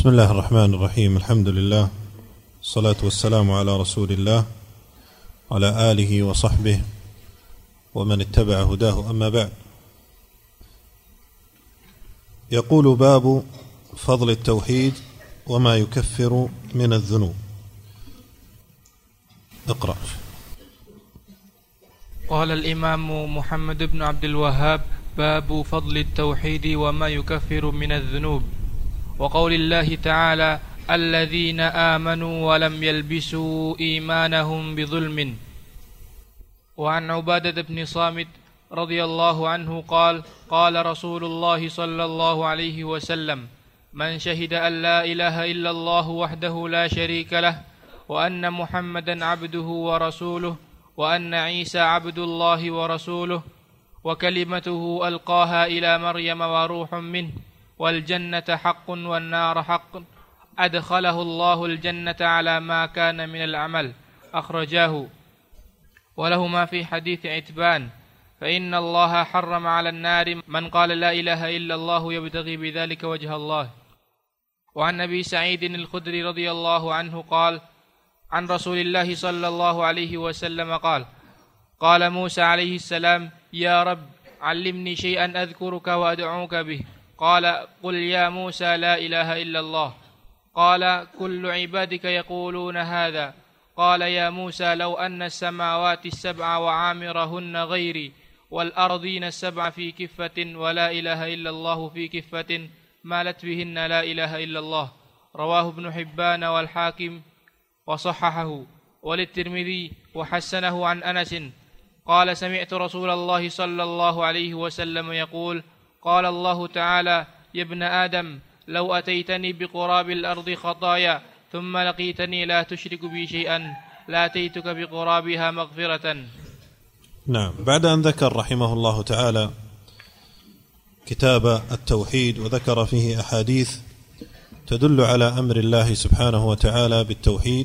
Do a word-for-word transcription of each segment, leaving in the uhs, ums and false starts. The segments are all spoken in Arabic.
بسم الله الرحمن الرحيم. الحمد لله، الصلاة والسلام على رسول الله وعلى آله وصحبه ومن اتبع هداه، أما بعد. يقول: باب فضل التوحيد وما يكفر من الذنوب. اقرأ. قال الإمام محمد بن عبد الوهاب: باب فضل التوحيد وما يكفر من الذنوب. وقول الله تعالى: الذين آمنوا ولم يلبسوا إيمانهم بظلم. وعن عبادة بن صامت رضي الله عنه قال: قال رسول الله صلى الله عليه وسلم: من شهد أن لا إله إلا الله وحده لا شريك له، وأن محمدا عبده ورسوله، وأن عيسى عبد الله ورسوله، وكلمته ألقاها إلى مريم وروح منه، والجنة حق والنار حق، أدخله الله الجنة على ما كان من العمل. أخرجاه. ولهما في حديث عتبان: فإن الله حرم على النار من قال لا إله إلا الله يبتغي بذلك وجه الله. وعن أبي سعيد الخدري رضي الله عنه قال: عن رسول الله صلى الله عليه وسلم قال: قال موسى عليه السلام: يا رب علمني شيئا أذكرك وأدعوك به. قال: قل يا موسى لا إله إلا الله. قال: كل عبادك يقولون هذا. قال: يا موسى لو أن السماوات السبع وعامرهن غيري والأرضين السبع في كفة ولا إله إلا الله في كفة مالت بهن لا إله إلا الله. رواه ابن حبان والحاكم وصححه، وللترمذي وحسنه. عن أنس قال: سمعت رسول الله صلى الله عليه وسلم يقول: قال الله تعالى: يا ابن آدم لو أتيتني بقراب الأرض خطايا ثم لقيتني لا تشرك بي شيئا لأتيتك بقرابها مغفرة. نعم. بعد أن ذكر رحمه الله تعالى كتاب التوحيد وذكر فيه أحاديث تدل على أمر الله سبحانه وتعالى بالتوحيد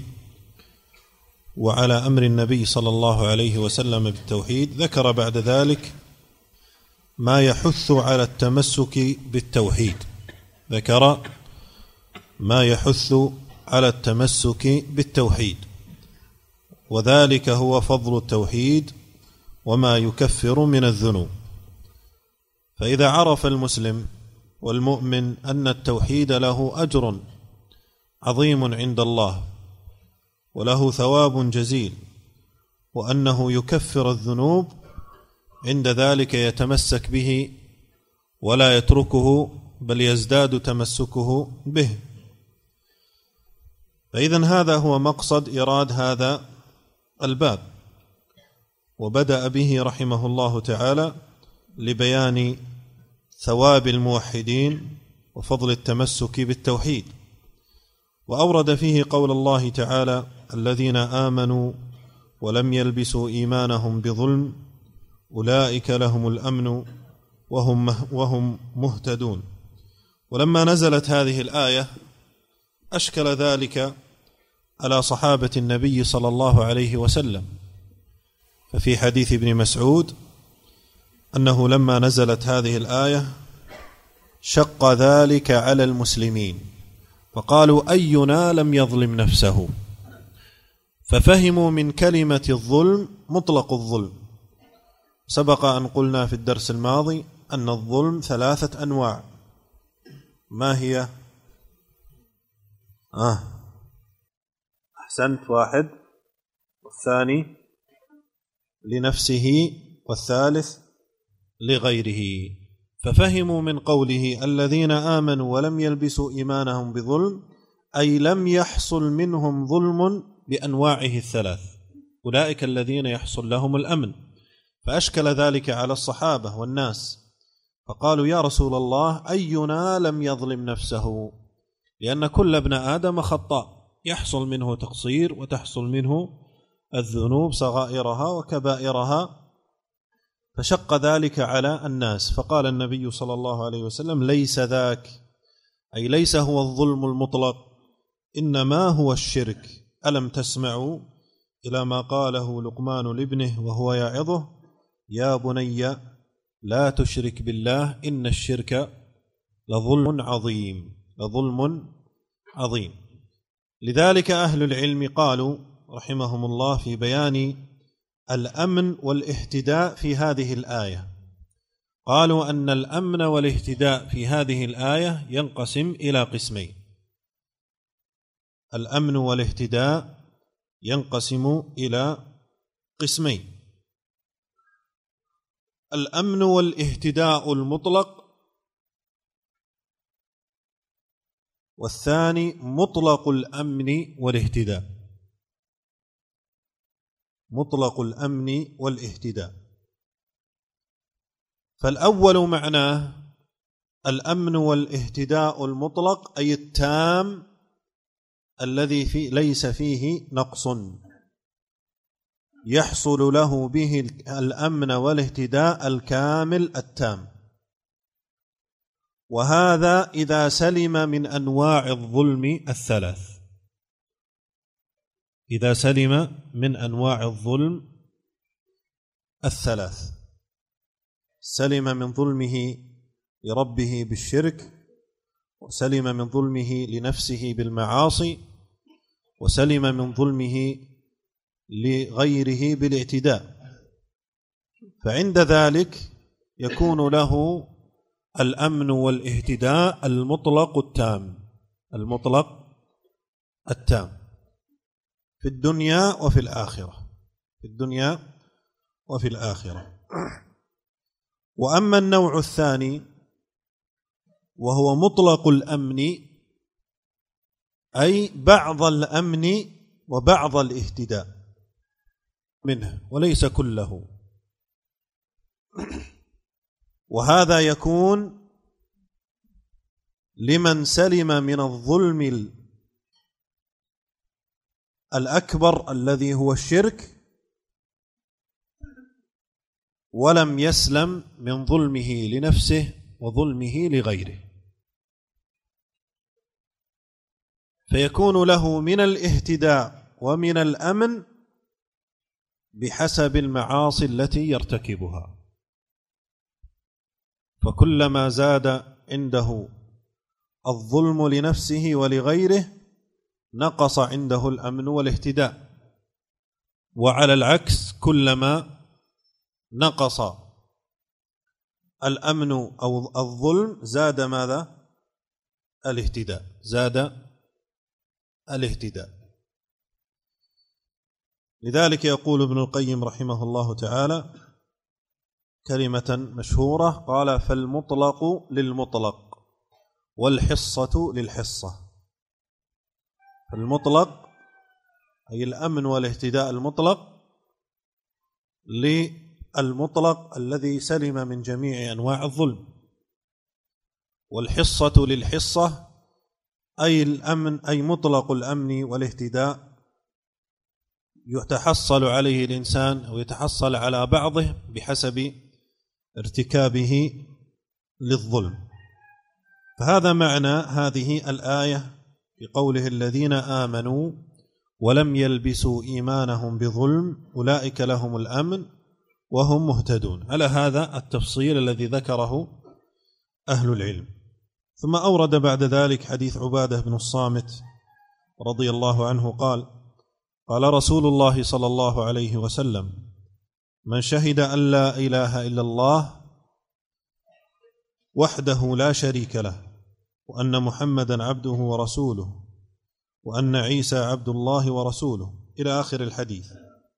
وعلى أمر النبي صلى الله عليه وسلم بالتوحيد، ذكر بعد ذلك ما يحث على التمسك بالتوحيد. ذكر ما يحث على التمسك بالتوحيد، وذلك هو فضل التوحيد وما يكفر من الذنوب. فإذا عرف المسلم والمؤمن أن التوحيد له أجر عظيم عند الله وله ثواب جزيل وأنه يكفر الذنوب، عند ذلك يتمسك به ولا يتركه بل يزداد تمسكه به. فإذن هذا هو مقصد إيراد هذا الباب، وبدأ به رحمه الله تعالى لبيان ثواب الموحدين وفضل التمسك بالتوحيد، وأورد فيه قول الله تعالى: الذين آمنوا ولم يلبسوا إيمانهم بظلم أولئك لهم الأمن وهم وهم مهتدون. ولما نزلت هذه الآية أشكل ذلك على صحابة النبي صلى الله عليه وسلم، ففي حديث ابن مسعود أنه لما نزلت هذه الآية شق ذلك على المسلمين، فقالوا: أينا لم يظلم نفسه؟ ففهموا من كلمة الظلم مطلق الظلم. سبق أن قلنا في الدرس الماضي أن الظلم ثلاثة أنواع. ما هي؟ آه أحسنت، واحد، والثاني لنفسه، والثالث لغيره. ففهموا من قوله الذين آمنوا ولم يلبسوا إيمانهم بظلم أي لم يحصل منهم ظلم بأنواعه الثلاث، أولئك الذين يحصل لهم الأمن. فأشكل ذلك على الصحابة والناس، فقالوا: يا رسول الله أينا لم يظلم نفسه؟ لأن كل ابن آدم خطاء، يحصل منه تقصير وتحصل منه الذنوب صغائرها وكبائرها، فشق ذلك على الناس. فقال النبي صلى الله عليه وسلم: ليس ذاك، أي ليس هو الظلم المطلق، إنما هو الشرك. ألم تسمعوا إلى ما قاله لقمان لابنه وهو يعظه: يا بني لا تشرك بالله إن الشرك لظلم عظيم، لظلم عظيم. لذلك أهل العلم قالوا رحمهم الله في بيان الأمن والاهتداء في هذه الآية، قالوا أن الأمن والاهتداء في هذه الآية ينقسم إلى قسمين. الأمن والاهتداء ينقسم إلى قسمين: الأمن والاهتداء المطلق، والثاني مطلق الأمن والاهتداء. مطلق الأمن والاهتداء. فالأول معناه الأمن والاهتداء المطلق، أي التام الذي في ليس فيه نقص، يحصل له به الأمن والاهتداء الكامل التام. وهذا إذا سلم من أنواع الظلم الثلاث. إذا سلم من أنواع الظلم الثلاث، سلم من ظلمه لربه بالشرك، وسلم من ظلمه لنفسه بالمعاصي، وسلم من ظلمه لغيره بالاعتداء. فعند ذلك يكون له الأمن والاهتداء المطلق التام، المطلق التام في الدنيا وفي الآخرة، في الدنيا وفي الآخرة. وأما النوع الثاني وهو مطلق الأمن، أي بعض الأمن وبعض الاهتداء منه وليس كله، وهذا يكون لمن سلم من الظلم الأكبر الذي هو الشرك، ولم يسلم من ظلمه لنفسه وظلمه لغيره، فيكون له من الاهتداء ومن الأمن بحسب المعاصي التي يرتكبها. فكلما زاد عنده الظلم لنفسه ولغيره نقص عنده الأمن والاهتداء، وعلى العكس كلما نقص الأمن أو الظلم زاد ماذا؟ الاهتداء، زاد الاهتداء. لذلك يقول ابن القيم رحمه الله تعالى كلمة مشهورة، قال: فالمطلق للمطلق والحصة للحصة. فالمطلق أي الأمن والاهتداء المطلق للمطلق الذي سلم من جميع أنواع الظلم، والحصة للحصة أي الأمن أي مطلق الأمن والاهتداء يتحصل عليه الإنسان أو يتحصل على بعضه بحسب ارتكابه للظلم. فهذا معنى هذه الآية بقوله: الذين آمنوا ولم يلبسوا إيمانهم بظلم أولئك لهم الأمن وهم مهتدون، على هذا التفصيل الذي ذكره أهل العلم. ثم أورد بعد ذلك حديث عبادة بن الصامت رضي الله عنه قال: قال رسول الله صلى الله عليه وسلم: من شهد أن لا إله إلا الله وحده لا شريك له، وأن محمدا عبده ورسوله، وأن عيسى عبد الله ورسوله، إلى آخر الحديث.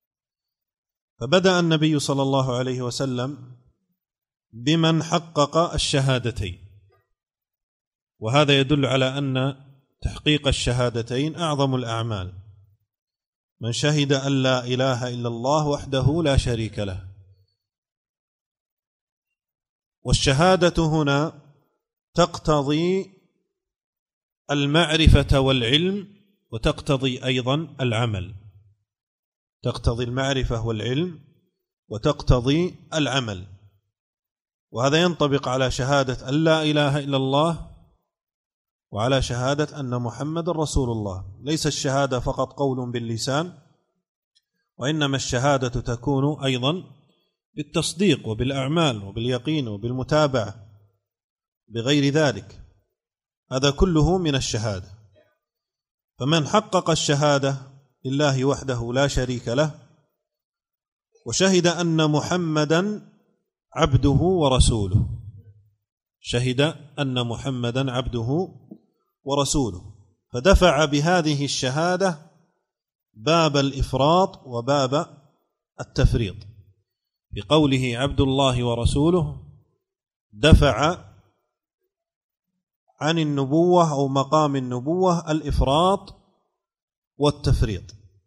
فبدأ النبي صلى الله عليه وسلم بمن حقق الشهادتين، وهذا يدل على أن تحقيق الشهادتين أعظم الأعمال. من شهد أن لا إله إلا الله وحده لا شريك له. والشهادة هنا تقتضي المعرفة والعلم، وتقتضي أيضا العمل، تقتضي المعرفة والعلم وتقتضي العمل. وهذا ينطبق على شهادة أن لا إله إلا الله وعلى شهادة أن محمد رسول الله. ليس الشهادة فقط قول باللسان، وإنما الشهادة تكون أيضا بالتصديق وبالأعمال وباليقين وبالمتابعة بغير ذلك. هذا كله من الشهادة. فمن حقق الشهادة لله وحده لا شريك له وشهد أن محمدًا عبده ورسوله شهد أن محمدًا عبده ورسوله فدفع بهذه الشهادة باب الإفراط وباب التفريط. بقوله عبد الله ورسوله دفع عن النبوة أو مقام النبوة الإفراط والتفريط،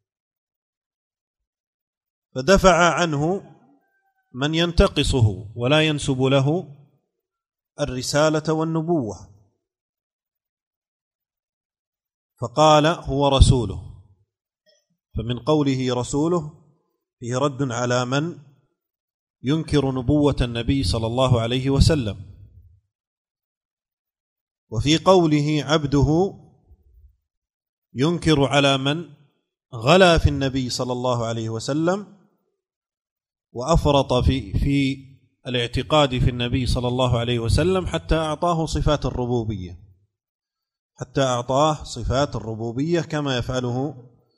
فدفع عنه من ينتقصه ولا ينسب له الرسالة والنبوة، فقال هو رسوله، فمن قوله رسوله فيه رد على من ينكر نبوة النبي صلى الله عليه وسلم. وفي قوله عبده ينكر على من غلا في النبي صلى الله عليه وسلم وأفرط في في الاعتقاد في النبي صلى الله عليه وسلم حتى أعطاه صفات الربوبية حتى أعطاه صفات الربوبية كما يفعله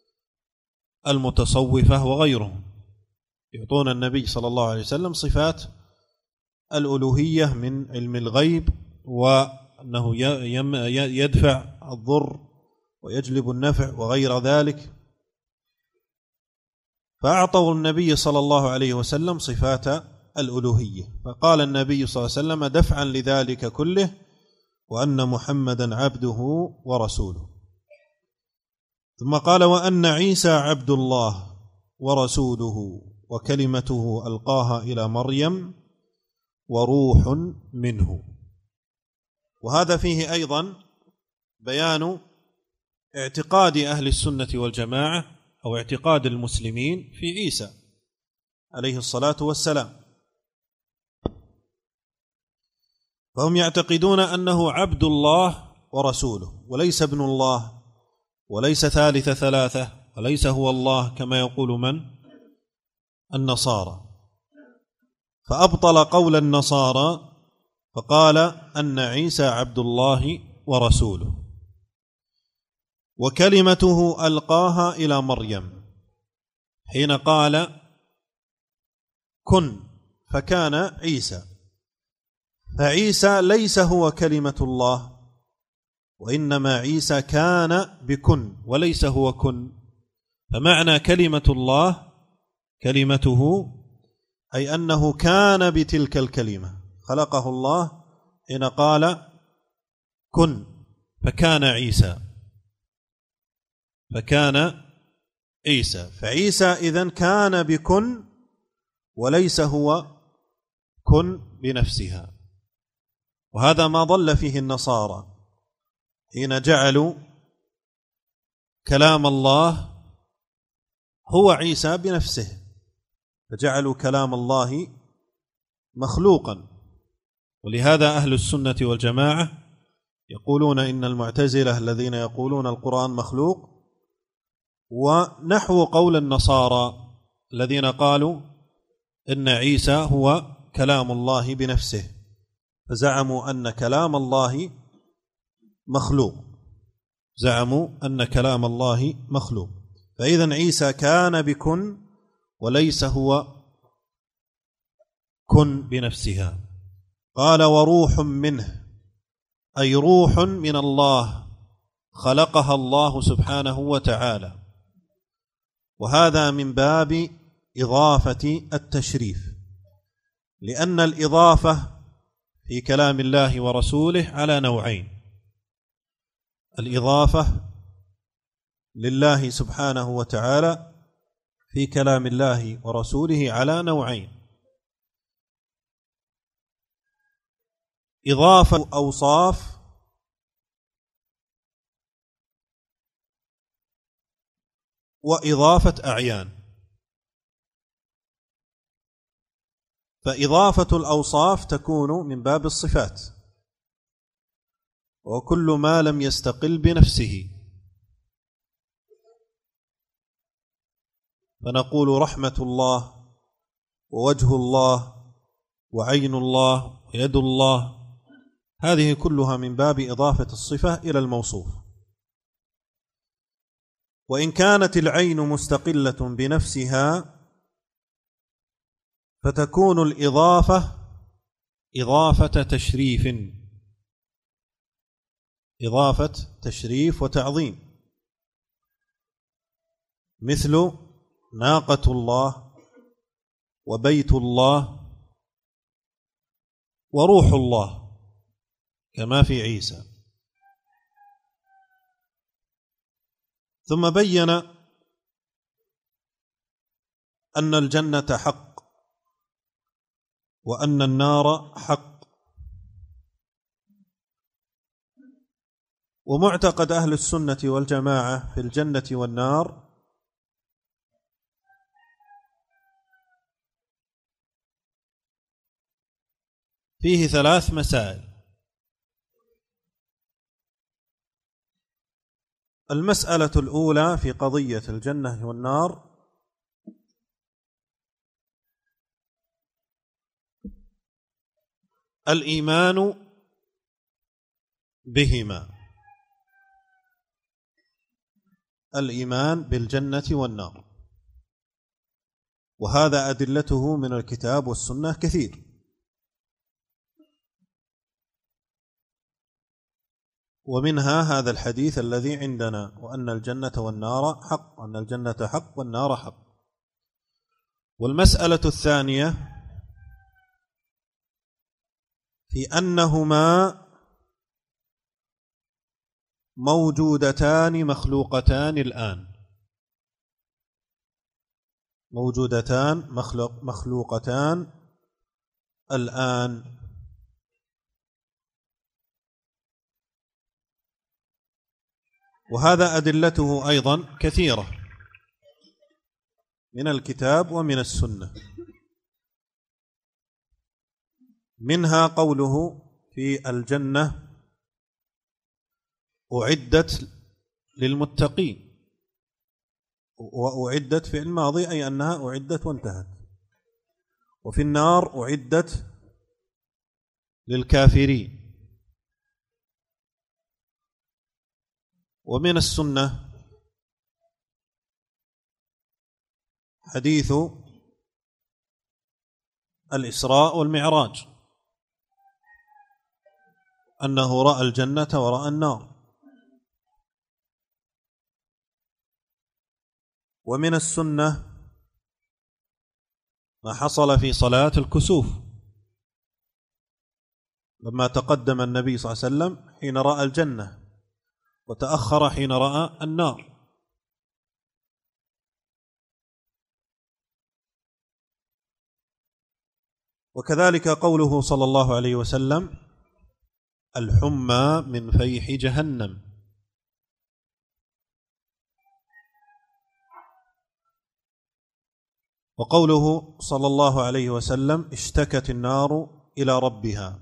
المتصوفة وغيرهم، يعطون النبي صلى الله عليه وسلم صفات الألوهية من علم الغيب وأنه يدفع الضر ويجلب النفع وغير ذلك، فأعطوا النبي صلى الله عليه وسلم صفات الألوهية، فقال النبي صلى الله عليه وسلم دفعا لذلك كله وأن محمدا عبده ورسوله. ثم قال وأن عيسى عبد الله ورسوله وكلمته ألقاها إلى مريم وروح منه. وهذا فيه أيضا بيان اعتقاد أهل السنة والجماعة أو اعتقاد المسلمين في عيسى عليه الصلاة والسلام، فهم يعتقدون أنه عبد الله ورسوله وليس ابن الله وليس ثالث ثلاثة وليس هو الله كما يقول من النصارى، فأبطل قول النصارى فقال أن عيسى عبد الله ورسوله وكلمته ألقاها إلى مريم حين قال كن فكان عيسى، فعيسى ليس هو كلمة الله وإنما عيسى كان بكن وليس هو كن، فمعنى كلمة الله كلمته أي أنه كان بتلك الكلمة، خلقه الله حين قال كن فكان عيسى فكان عيسى فعيسى إذن كان بكن وليس هو كن بنفسها. وهذا ما ضل فيه النصارى حين جعلوا كلام الله هو عيسى بنفسه، فجعلوا كلام الله مخلوقا. ولهذا أهل السنة والجماعة يقولون إن المعتزلة الذين يقولون القرآن مخلوق ونحو قول النصارى الذين قالوا إن عيسى هو كلام الله بنفسه، فزعموا أن كلام الله مخلوق زعموا أن كلام الله مخلوق فإذن عيسى كان بكن وليس هو كن بنفسها. قال وروح منه أي روح من الله خلقها الله سبحانه وتعالى، وهذا من باب إضافة التشريف، لأن الإضافة في كلام الله ورسوله على نوعين، الإضافة لله سبحانه وتعالى في كلام الله ورسوله على نوعين، إضافة أوصاف وإضافة أعيان. فإضافة الأوصاف تكون من باب الصفات وكل ما لم يستقل بنفسه، فنقول رحمة الله ووجه الله وعين الله ويد الله، هذه كلها من باب إضافة الصفة إلى الموصوف. وإن كانت العين مستقلة بنفسها فتكون الإضافة إضافة تشريف إضافة تشريف وتعظيم، مثل ناقة الله وبيت الله وروح الله كما في عيسى. ثم بين أن الجنة حق وأن النار حق. ومعتقد أهل السنة والجماعة في الجنة والنار فيه ثلاث مسائل. المسألة الأولى في قضية الجنة والنار الإيمان بهما، الإيمان بالجنة والنار، وهذا أدلته من الكتاب والسنة كثير. ومنها هذا الحديث الذي عندنا، وأن الجنة والنار حق، أن الجنة حق والنار حق. والمسألة الثانية في أنهما موجودتان مخلوقتان الآن، موجودتان مخلوق مخلوقتان الآن. وهذا أدلته أيضا كثيرة من الكتاب ومن السنة، منها قوله في الجنة أعدت للمتقين، وأعدت في الماضي أي أنها أعدت وانتهت. وفي النار أعدت للكافرين. ومن السنة حديث الإسراء والمعراج، أنه رأى الجنة ورأى النار. ومن السنة ما حصل في صلاة الكسوف، لما تقدم النبي صلى الله عليه وسلم حين رأى الجنة وتأخر حين رأى النار. وكذلك قوله صلى الله عليه وسلم الحمى من فيح جهنم. وقوله صلى الله عليه وسلم اشتكت النار إلى ربها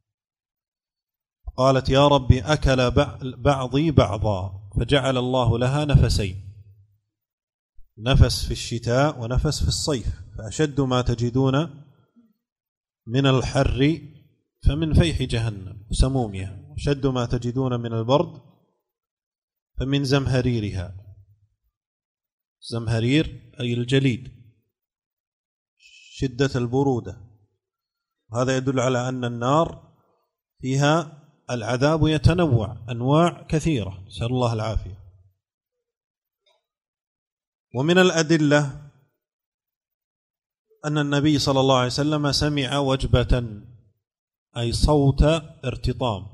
قالت يا ربي أكل بعضي بعضا، فجعل الله لها نفسين، نفس في الشتاء ونفس في الصيف، فأشد ما تجدون من الحر فمن فيح جهنم وسمومها، أشد ما تجدون من البرد فمن زمهريرها. زمهرير أي الجليد، شدة البرودة. هذا يدل على أن النار فيها العذاب يتنوع، أنواع كثيرة، نسأل الله العافية. ومن الأدلة أن النبي صلى الله عليه وسلم سمع وجبة أي صوت ارتطام،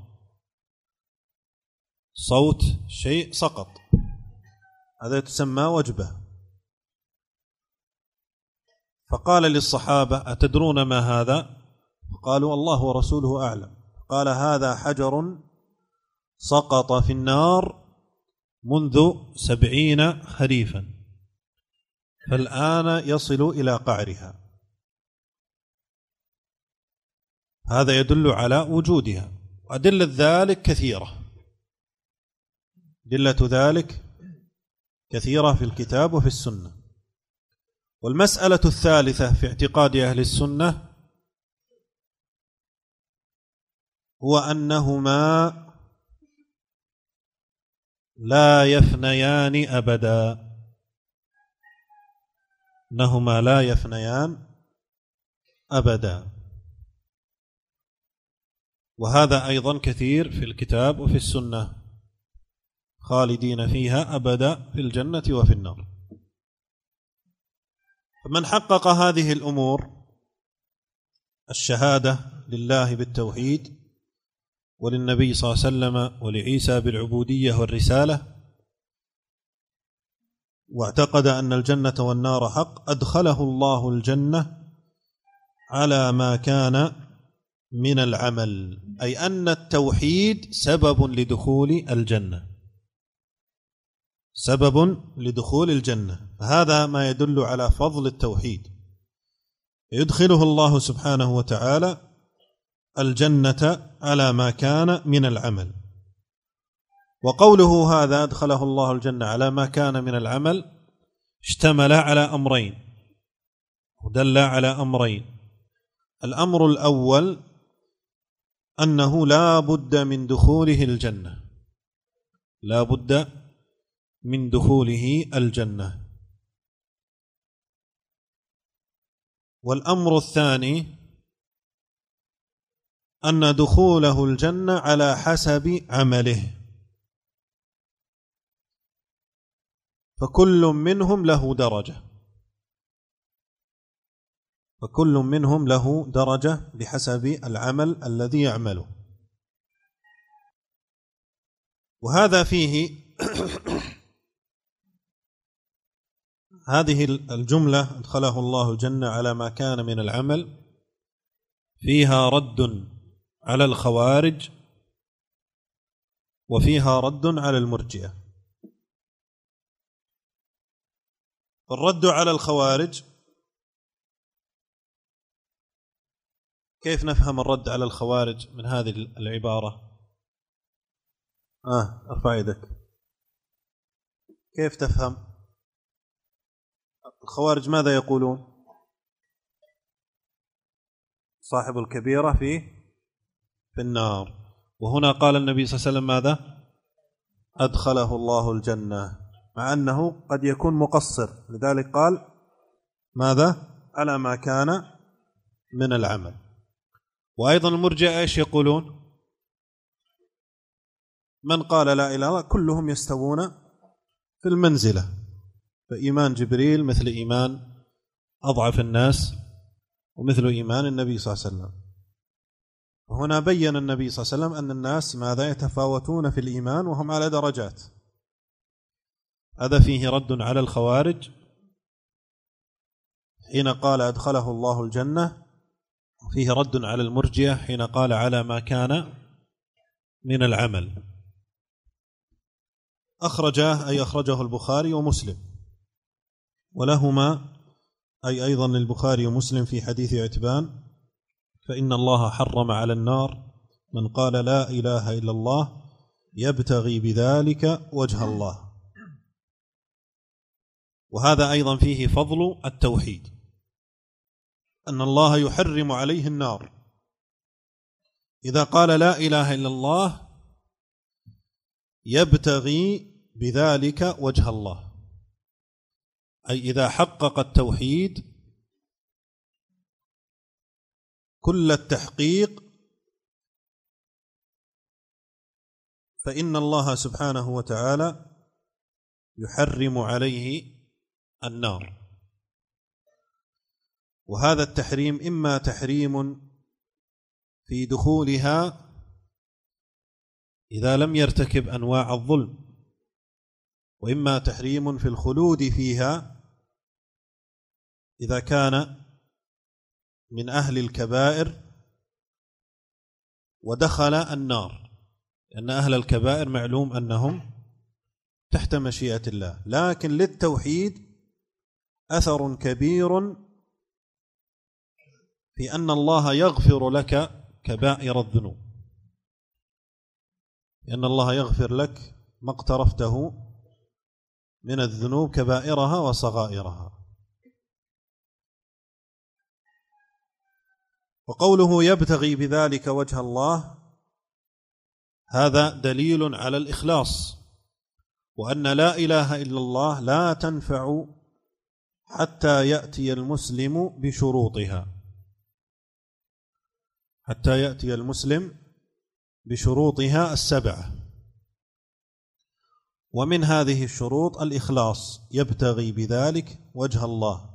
صوت شيء سقط، هذا تسمى وجبة. فقال للصحابة أتدرون ما هذا؟ قالوا الله ورسوله أعلم. قال هذا حجر سقط في النار منذ سبعين خريفا فالآن يصل إلى قعرها. هذا يدل على وجودها. وأدلة ذلك كثيرة، أدلة ذلك كثيرة في الكتاب وفي السنة. والمسألة الثالثة في اعتقاد أهل السنة هو أنهما لا يفنيان أبدا، إنهما لا يفنيان أبدا. وهذا أيضا كثير في الكتاب وفي السنة، خالدين فيها أبدا في الجنة وفي النار. فمن حقق هذه الأمور، الشهادة لله بالتوحيد وللنبي صلى الله عليه وسلم ولعيسى بالعبودية والرسالة، واعتقد أن الجنة والنار حق، أدخله الله الجنة على ما كان من العمل، أي أن التوحيد سبب لدخول الجنة، سبب لدخول الجنة. فهذا ما يدل على فضل التوحيد، يدخله الله سبحانه وتعالى الجنة على ما كان من العمل. وقوله هذا أدخله الله الجنة على ما كان من العمل اشتمل على أمرين ودل على أمرين. الأمر الأول أنه لا بد من دخوله الجنة، لا بد من دخوله الجنة. والأمر الثاني أن دخوله الجنة على حسب عمله، فكل منهم له درجة، فكل منهم له درجة بحسب العمل الذي يعمله. وهذا فيه هذه الجملة أدخله الله الجنة على ما كان من العمل، فيها رد على الخوارج وفيها رد على المرجئة. الرد على الخوارج، كيف نفهم الرد على الخوارج من هذه العبارة؟ آه ارفع يدك. كيف تفهم الخوارج؟ ماذا يقولون؟ صاحب الكبيرة في في النار. وهنا قال النبي صلى الله عليه وسلم ماذا؟ أدخله الله الجنة، مع أنه قد يكون مقصر، لذلك قال ماذا؟ على ما كان من العمل. وأيضا المرجئة ايش يقولون؟ من قال لا إله إلا الله كلهم يستوون في المنزلة، فإيمان جبريل مثل إيمان أضعف الناس ومثل إيمان النبي صلى الله عليه وسلم. وهنا بين النبي صلى الله عليه وسلم أن الناس ماذا؟ يتفاوتون في الإيمان وهم على درجات. هذا فيه رد على الخوارج حين قال أدخله الله الجنة، وفيه رد على المرجئة حين قال على ما كان من العمل. أخرجاه أي أخرجه البخاري ومسلم، ولهما أي أيضا للبخاري ومسلم في حديث عتبان: فإن الله حرم على النار من قال لا إله إلا الله يبتغي بذلك وجه الله. وهذا أيضا فيه فضل التوحيد، أن الله يحرم عليه النار إذا قال لا إله إلا الله يبتغي بذلك وجه الله، أي إذا حقق التوحيد كل التحقيق فإن الله سبحانه وتعالى يحرم عليه النار. وهذا التحريم إما تحريم في دخولها إذا لم يرتكب أنواع الظلم، وإما تحريم في الخلود فيها إذا كان من أهل الكبائر ودخل النار، لأن أهل الكبائر معلوم أنهم تحت مشيئة الله. لكن للتوحيد أثر كبير في أن الله يغفر لك كبائر الذنوب، لأن الله يغفر لك ما اقترفته من الذنوب كبائرها وصغائرها. وقوله يبتغي بذلك وجه الله هذا دليل على الإخلاص، وأن لا إله إلا الله لا تنفع حتى يأتي المسلم بشروطها، حتى يأتي المسلم بشروطها السبعة. ومن هذه الشروط الإخلاص، يبتغي بذلك وجه الله.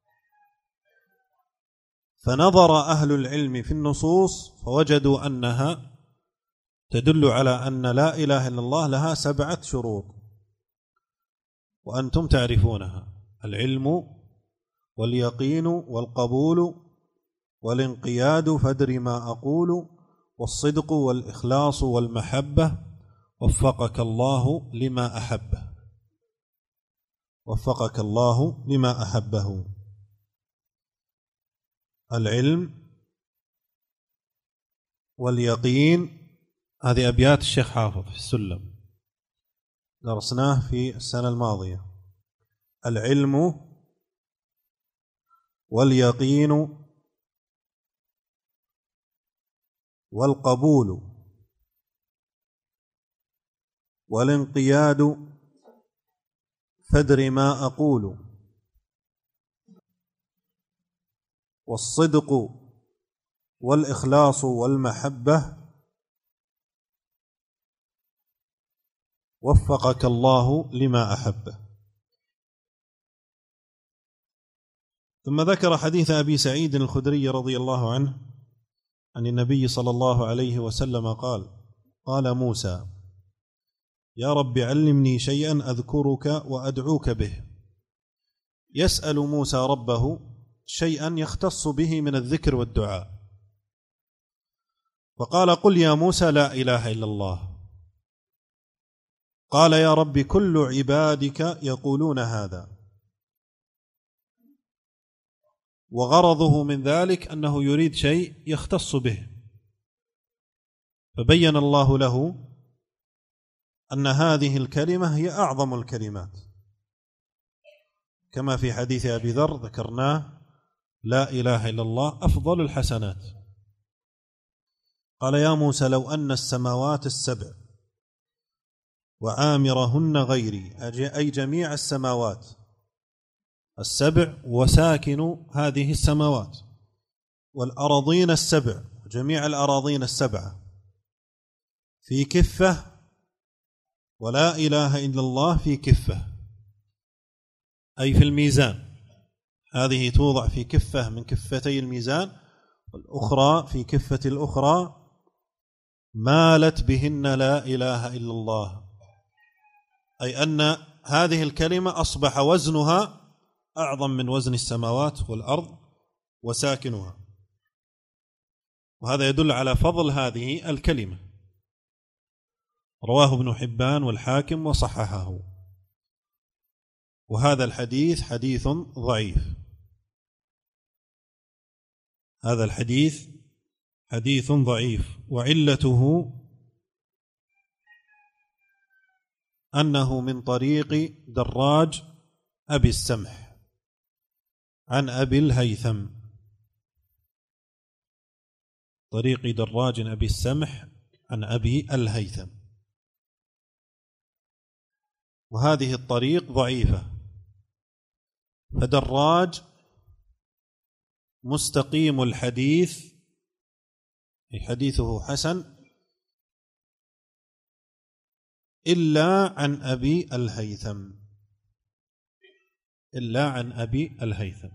فنظر أهل العلم في النصوص فوجدوا أنها تدل على أن لا إله إلا الله لها سبعة شروط، وأنتم تعرفونها: العلم واليقين والقبول والانقياد فادر ما أقول والصدق والإخلاص والمحبة وفقك الله لما أحبه، وفقك الله لما أحبه. العلم واليقين، هذه أبيات الشيخ حافظ في السلم، درسناه في السنة الماضية. العلم واليقين والقبول والانقياد فادر ما أقول والصدق والإخلاص والمحبة وفقك الله لما أحبه. ثم ذكر حديث أبي سعيد الخدري رضي الله عنه عن النبي صلى الله عليه وسلم قال: قال موسى: يا رب علمني شيئا أذكرك وأدعوك به. يسأل موسى ربه شيئا يختص به من الذكر والدعاء، فقال: قل يا موسى لا إله إلا الله. قال: يا رب كل عبادك يقولون هذا. وغرضه من ذلك أنه يريد شيء يختص به، فبين الله له أن هذه الكلمة هي أعظم الكلمات، كما في حديث أبي ذر ذكرناه: لا إله إلا الله أفضل الحسنات. قال: يا موسى لو أن السماوات السبع وعامرهن غيري، أي جميع السماوات السبع وساكن هذه السماوات، والأراضين السبع جميع الأراضين السبعة في كفة، ولا إله إلا الله في كفة، أي في الميزان، هذه توضع في كفة من كفتي الميزان، والأخرى في كفة الأخرى، مالت بهن لا إله إلا الله، أي أن هذه الكلمة أصبح وزنها أعظم من وزن السماوات والأرض وساكنها. وهذا يدل على فضل هذه الكلمة. رواه ابن حبان والحاكم وصححه. وهذا الحديث حديث ضعيف، هذا الحديث حديث ضعيف، وعلته أنه من طريق دراج أبي السمح عن أبي الهيثم، طريق دراج أبي السمح عن أبي الهيثم، وهذه الطريق ضعيفة. فدراج مستقيم الحديث، حديثه حسن، إلا عن أبي الهيثم، إلا عن أبي الهيثم.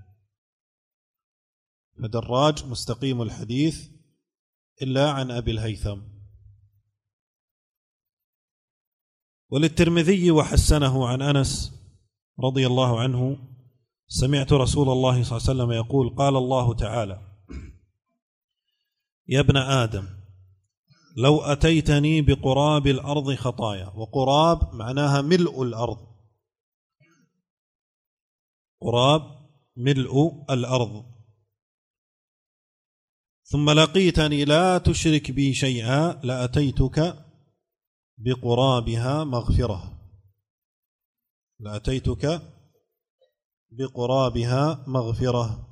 فدراج مستقيم الحديث إلا عن أبي الهيثم. وللترمذي وحسنه عن أنس رضي الله عنه: سمعت رسول الله صلى الله عليه وسلم يقول: قال الله تعالى: يا ابن آدم لو أتيتني بقراب الأرض خطايا. وقراب معناها ملء الأرض، قراب ملء الأرض، ثم لقيتني لا تشرك بي شيئا لأتيتك بقرابها مغفرة، لأتيتك بقرابها مغفرة.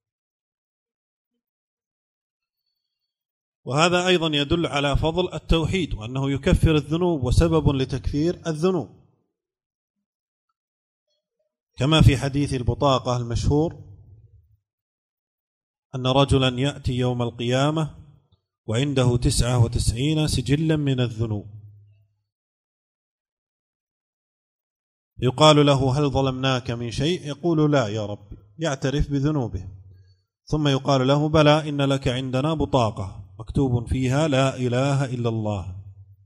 وهذا أيضا يدل على فضل التوحيد، وأنه يكفر الذنوب وسبب لتكفير الذنوب. كما في حديث البطاقة المشهور أن رجلا يأتي يوم القيامة وعنده تسعة وتسعين سجلا من الذنوب، يقال له هل ظلمناك من شيء؟ يقول لا يا رب، يعترف بذنوبه، ثم يقال له بلى إن لك عندنا بطاقة مكتوب فيها لا إله إلا الله،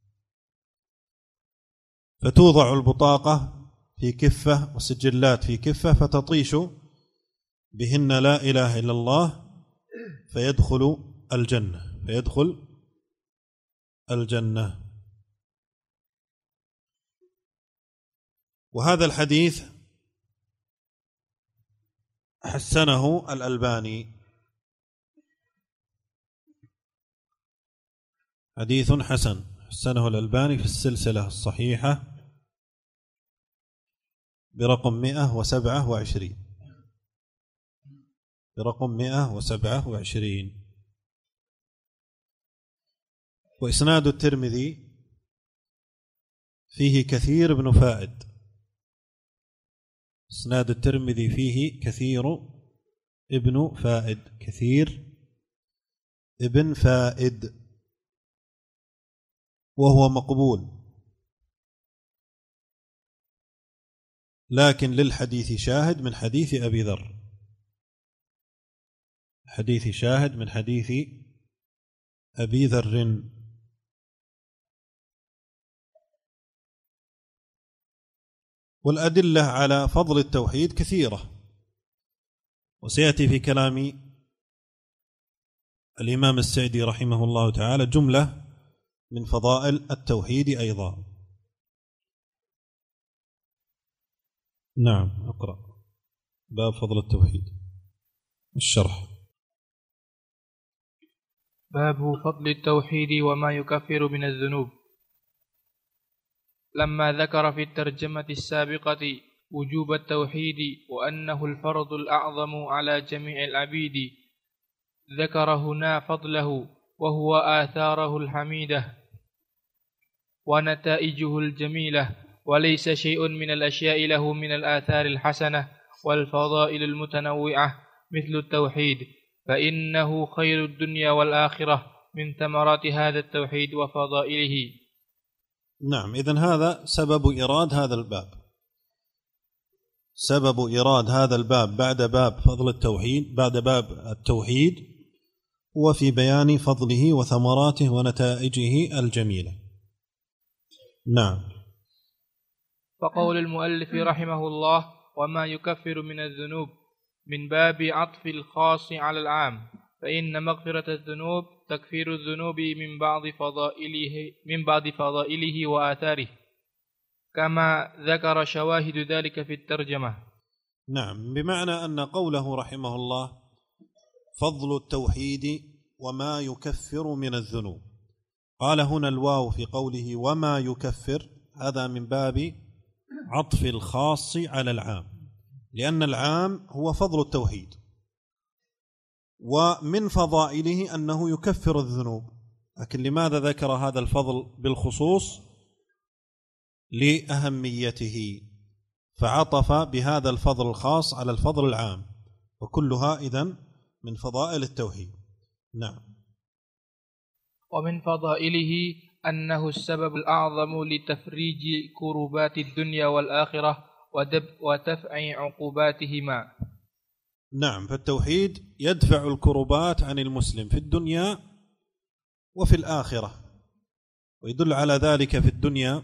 فتوضع البطاقة في كفة والسجلات في كفة فتطيش بهن لا إله إلا الله فيدخل الجنة فيدخل الجنة. وهذا الحديث حسنه الألباني، حديث حسن حسنه الألباني في السلسلة الصحيحة برقم مئة وسبعة وعشرين برقم مئة وسبعة وعشرين. وإسناد الترمذي فيه كثير بن فائد، إسناد الترمذي فيه كثير ابن فائد كثير ابن فائد وهو مقبول، لكن للحديث شاهد من حديث أبي ذر، حديث شاهد من حديث أبي ذر. والأدلة على فضل التوحيد كثيرة، وسيأتي في كلام الإمام السعدي رحمه الله تعالى جملة من فضائل التوحيد أيضا. نعم، أقرأ باب فضل التوحيد الشرح. باب فضل التوحيد وما يكفر من الذنوب. لما ذكر في الترجمة السابقة وجوب التوحيد وأنه الفرض الأعظم على جميع العبيد، ذكر هنا فضله وهو آثاره الحميدة ونتائجه الجميلة، وليس شيء من الأشياء له من الآثار الحسنة والفضائل المتنوعة مثل التوحيد، فإنه خير الدنيا والآخرة من ثمرات هذا التوحيد وفضائله. نعم، إذن هذا سبب إيراد هذا الباب، سبب إيراد هذا الباب بعد باب فضل التوحيد بعد باب التوحيد وفي بيان فضله وثمراته ونتائجه الجميلة. نعم. فقول المؤلف رحمه الله وما يكفر من الذنوب من باب عطف الخاص على العام، فإن مغفرة الذنوب تكفير الذنوب من بعض فضائله من بعض فضائله وآثاره، كما ذكر شواهد ذلك في الترجمة. نعم، بمعنى أن قوله رحمه الله فضل التوحيد وما يكفر من الذنوب، قال هنا الواو في قوله وما يكفر، هذا من باب عطف الخاص على العام، لأن العام هو فضل التوحيد، ومن فضائله أنه يكفر الذنوب، لكن لماذا ذكر هذا الفضل بالخصوص؟ لأهميته، فعطف بهذا الفضل الخاص على الفضل العام، وكلها إذن من فضائل التوحيد. نعم. ومن فضائله أنه السبب الأعظم لتفريج كربات الدنيا والآخرة ودفع عقوباتهما. نعم، فالتوحيد يدفع الكربات عن المسلم في الدنيا وفي الآخرة، ويدل على ذلك في الدنيا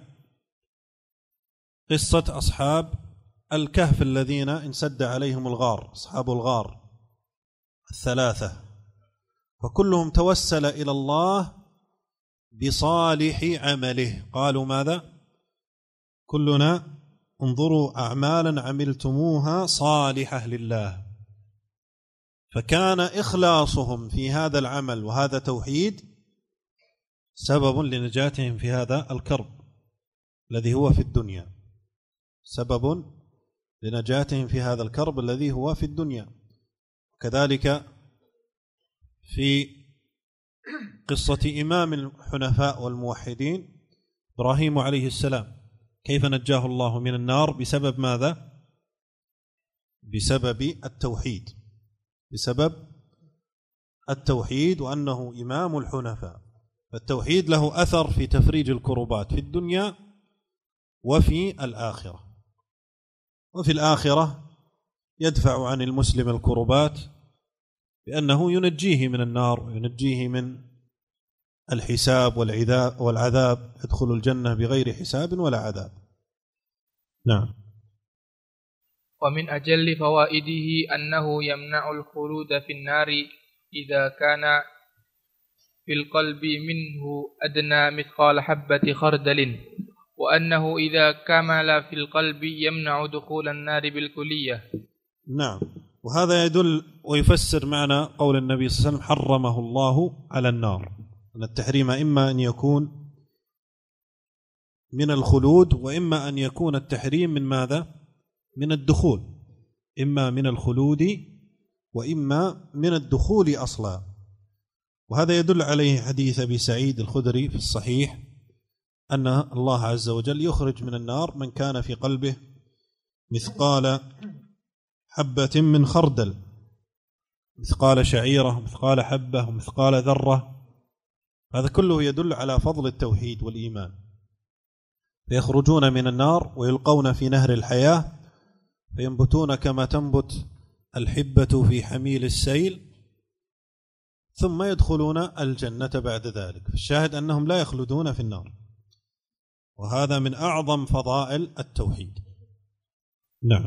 قصة أصحاب الكهف الذين انسد عليهم الغار، أصحاب الغار الثلاثة، فكلهم توسل إلى الله بصالح عمله، قالوا ماذا؟ كلنا انظروا أعمالا عملتموها صالحة لله، فكان إخلاصهم في هذا العمل وهذا توحيد سبب لنجاتهم في هذا الكرب الذي هو في الدنيا، سبب لنجاتهم في هذا الكرب الذي هو في الدنيا. كذلك في قصة إمام الحنفاء والموحدين إبراهيم عليه السلام، كيف نجاه الله من النار؟ بسبب ماذا؟ بسبب التوحيد، بسبب التوحيد وأنه إمام الحنفاء. فالتوحيد له أثر في تفريج الكربات في الدنيا وفي الآخرة. وفي الآخرة يدفع عن المسلم الكربات بأنه ينجيه من النار وينجيه من الحساب والعذاب، يدخل الجنة بغير حساب ولا عذاب. نعم. ومن أجل فوائده أنه يمنع الخلود في النار إذا كان في القلب منه أدنى مثقال حبة خردل، وأنه إذا كمل في القلب يمنع دخول النار بالكلية. نعم. وهذا يدل ويفسر معنى قول النبي صلى الله عليه وسلم حرمه الله على النار، أن التحريم إما أن يكون من الخلود، وإما أن يكون التحريم من ماذا؟ من الدخول، إما من الخلود وإما من الدخول أصلا. وهذا يدل عليه حديث أبي سعيد الخدري في الصحيح أن الله عز وجل يخرج من النار من كان في قلبه مثقال حبة من خردل، مثقال شعيرة، مثقال حبة، ومثقال ذرة. هذا كله يدل على فضل التوحيد والإيمان. فيخرجون من النار ويلقون في نهر الحياة فينبتون كما تنبت الحبة في حميل السيل، ثم يدخلون الجنة بعد ذلك. الشاهد أنهم لا يخلدون في النار، وهذا من أعظم فضائل التوحيد. نعم.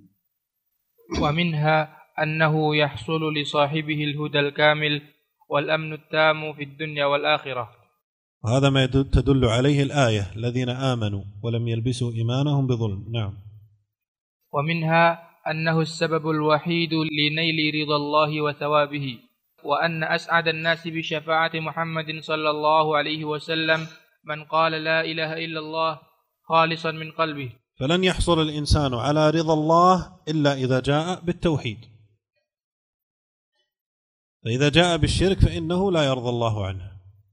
ومنها أنه يحصل لصاحبه الهدى الكامل والأمن التام في الدنيا والآخرة. وهذا ما تدل عليه الآية الذين آمنوا ولم يلبسوا إيمانهم بظلم. نعم. ومنها أنه السبب الوحيد لنيل رضا الله وثوابه، وأن أسعد الناس بشفاعة محمد صلى الله عليه وسلم من قال لا إله إلا الله خالصا من قلبه. فلن يحصل الإنسان على رضا الله إلا إذا جاء بالتوحيد، فإذا جاء بالشرك فإنه لا يرضى الله عنه.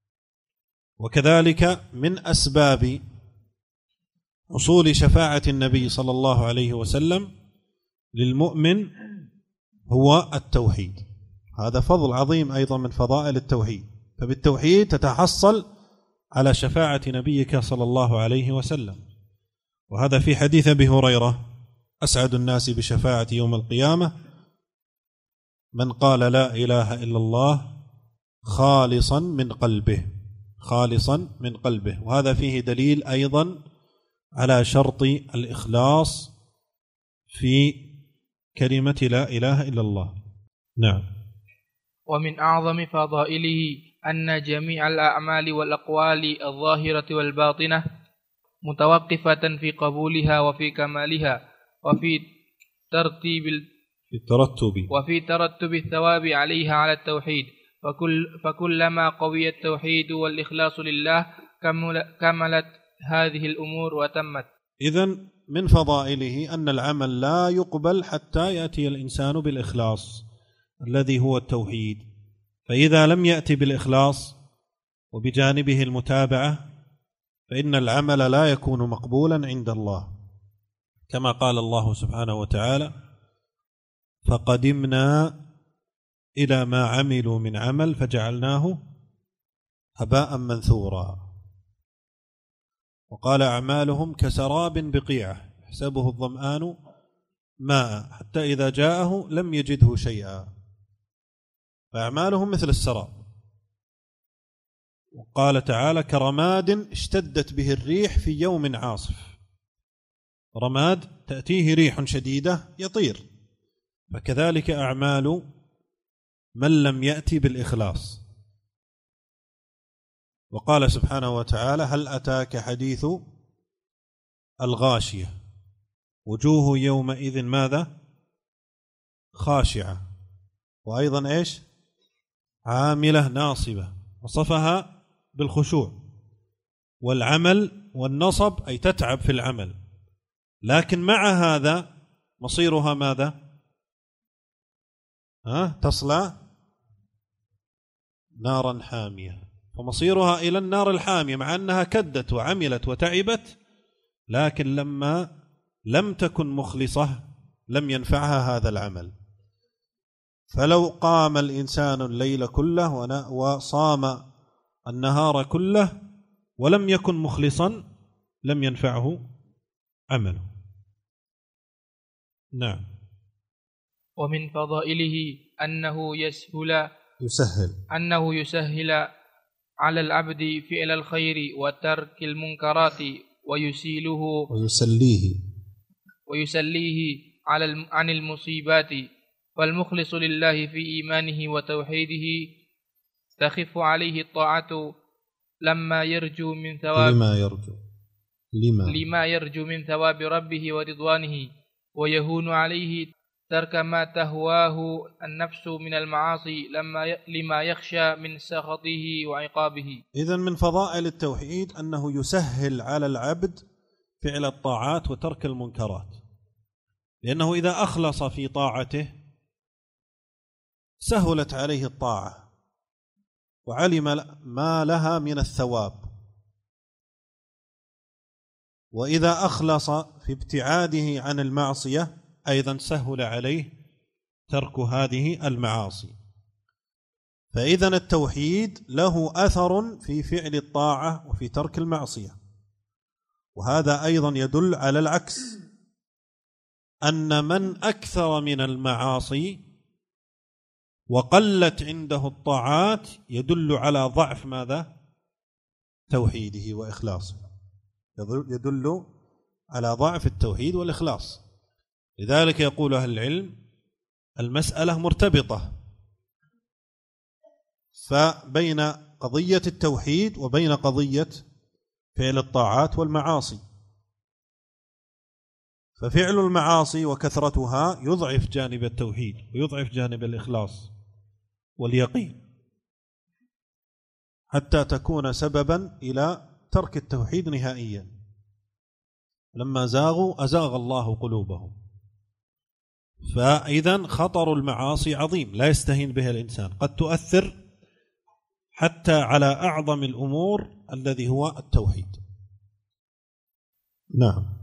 وكذلك من أسباب حصول شفاعة النبي صلى الله عليه وسلم للمؤمن هو التوحيد. هذا فضل عظيم أيضا من فضائل التوحيد. فبالتوحيد تتحصل على شفاعة نبيك صلى الله عليه وسلم. وهذا في حديث أبي هريرة أسعد الناس بشفاعة يوم القيامة من قال لا إله إلا الله خالصا من قلبه، خالصا من قلبه. وهذا فيه دليل أيضا على شرط الإخلاص في كلمة لا إله إلا الله. نعم. ومن أعظم فضائله أن جميع الأعمال والأقوال الظاهرة والباطنة متوقفة في قبولها وفي كمالها وفي ترتيب في الترتب وفي ترتب الثواب عليها على التوحيد. فكل فكلما قوي التوحيد والإخلاص لله كملت هذه الأمور وتمت. إذن من فضائله أن العمل لا يقبل حتى يأتي الإنسان بالإخلاص الذي هو التوحيد. فإذا لم يأتي بالإخلاص وبجانبه المتابعة فإن العمل لا يكون مقبولا عند الله، كما قال الله سبحانه وتعالى فقدمنا إلى ما عملوا من عمل فجعلناه هباء منثورا. وقال أعمالهم كسراب بقيعة يحسبه الظمآن ماء حتى إذا جاءه لم يجده شيئا. فأعمالهم مثل السراب. وقال تعالى كرماد اشتدت به الريح في يوم عاصف. رماد تأتيه ريح شديدة يطير، فكذلك أعمال من لم يأتي بالإخلاص. وقال سبحانه وتعالى هل أتاك حديث الغاشية وجوه يومئذ ماذا خاشعة، وأيضا إيش عاملة ناصبة، وصفها بالخشوع والعمل والنصب أي تتعب في العمل، لكن مع هذا مصيرها ماذا ها تصلى نارا حامية. فمصيرها إلى النار الحامية مع أنها كدت وعملت وتعبت، لكن لما لم تكن مخلصة لم ينفعها هذا العمل. فلو قام الإنسان الليل كله وصام النهار كله ولم يكن مخلصا لم ينفعه عمله. نعم. ومن فضائله أنه يسهل يسهل أنه يسهل على العبد فعل الخير وترك المنكرات ويسيله ويسليه ويسليه على عن المصيبات. فالمخلص لله في إيمانه وتوحيده تخف عليه الطاعة لما يرجو من ثواب لما يرجو لما, لما يرجو من ثواب ربه ورضوانه، ويهون عليه ترك ما تهواه النفس من المعاصي لما لما يخشى من سخطه وعقابه. إذن من فضائل التوحيد أنه يسهل على العبد فعل الطاعات وترك المنكرات، لأنه إذا أخلص في طاعته سهلت عليه الطاعة وعلم ما لها من الثواب، وإذا أخلص في ابتعاده عن المعصية أيضا سهل عليه ترك هذه المعاصي. فإذن التوحيد له أثر في فعل الطاعة وفي ترك المعصية. وهذا أيضا يدل على العكس، أن من أكثر من المعاصي وقلت عنده الطاعات يدل على ضعف ماذا؟ توحيده وإخلاصه، يدل على ضعف التوحيد والإخلاص. لذلك يقول أهل العلم المسألة مرتبطة، فبين قضية التوحيد وبين قضية فعل الطاعات والمعاصي. ففعل المعاصي وكثرتها يضعف جانب التوحيد ويضعف جانب الإخلاص واليقين، حتى تكون سببا إلى ترك التوحيد نهائيا. لما زاغوا أزاغ الله قلوبهم. فإذن خطر المعاصي عظيم لا يستهين به الإنسان، قد تؤثر حتى على أعظم الأمور الذي هو التوحيد. نعم.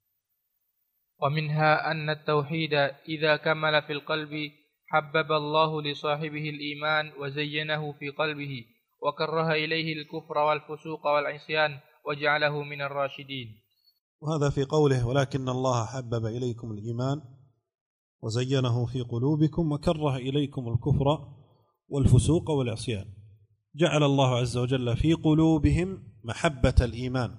ومنها أن التوحيد إذا كمل في القلب حبب الله لصاحبه الإيمان وزينه في قلبه وكره إليه الكفر والفسوق والعصيان وجعله من الراشدين. وهذا في قوله ولكن الله حبب إليكم الإيمان وزينه في قلوبكم وكره إليكم الكفر والفسوق والعصيان. جعل الله عز وجل في قلوبهم محبة الإيمان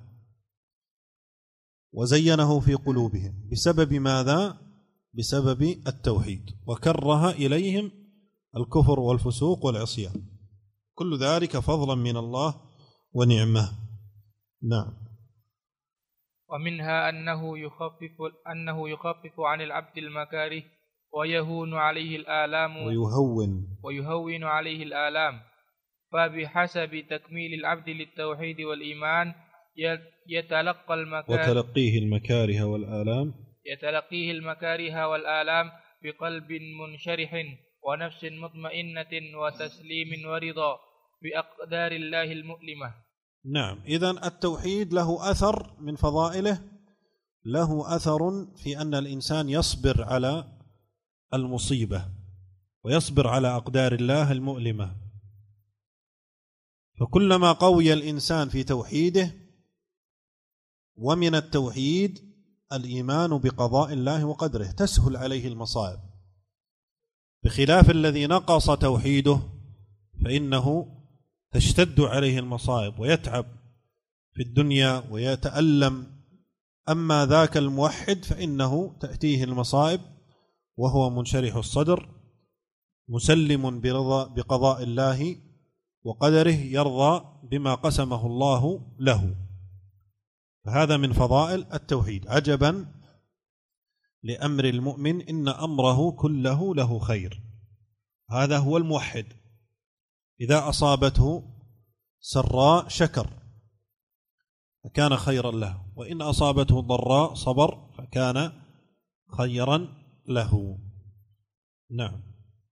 وزينه في قلوبهم بسبب ماذا؟ بسبب التوحيد، وكره إليهم الكفر والفسوق والعصيان. كل ذلك فضلا من الله ونعمه. نعم. ومنها أنه يخفف أنه يخفف عن العبد المكاره ويهون عليه الآلام ويهون ويهون عليه الآلام. فبحسب تكميل العبد للتوحيد والإيمان يتلقى المكاره وتلقيه المكاره والآلام يتلقيه المكاره والآلام بقلب منشرح ونفس مطمئنة وتسليم ورضا بأقدار الله المؤلمة. نعم. إذن التوحيد له أثر من فضائله، له أثر في أن الإنسان يصبر على المصيبة ويصبر على أقدار الله المؤلمة. فكلما قوي الإنسان في توحيده، ومن التوحيد الإيمان بقضاء الله وقدره، تسهل عليه المصائب، بخلاف الذي نقص توحيده فإنه تشتد عليه المصائب ويتعب في الدنيا ويتألم. أما ذاك الموحد فإنه تأتيه المصائب وهو منشرح الصدر مسلم برضا بقضاء الله وقدره، يرضى بما قسمه الله له. فهذا من فضائل التوحيد. عجبا لأمر المؤمن إن أمره كله له خير. هذا هو الموحد، إذا أصابته سراء شكر فكان خيرا له، وإن أصابته ضراء صبر فكان خيرا له. نعم.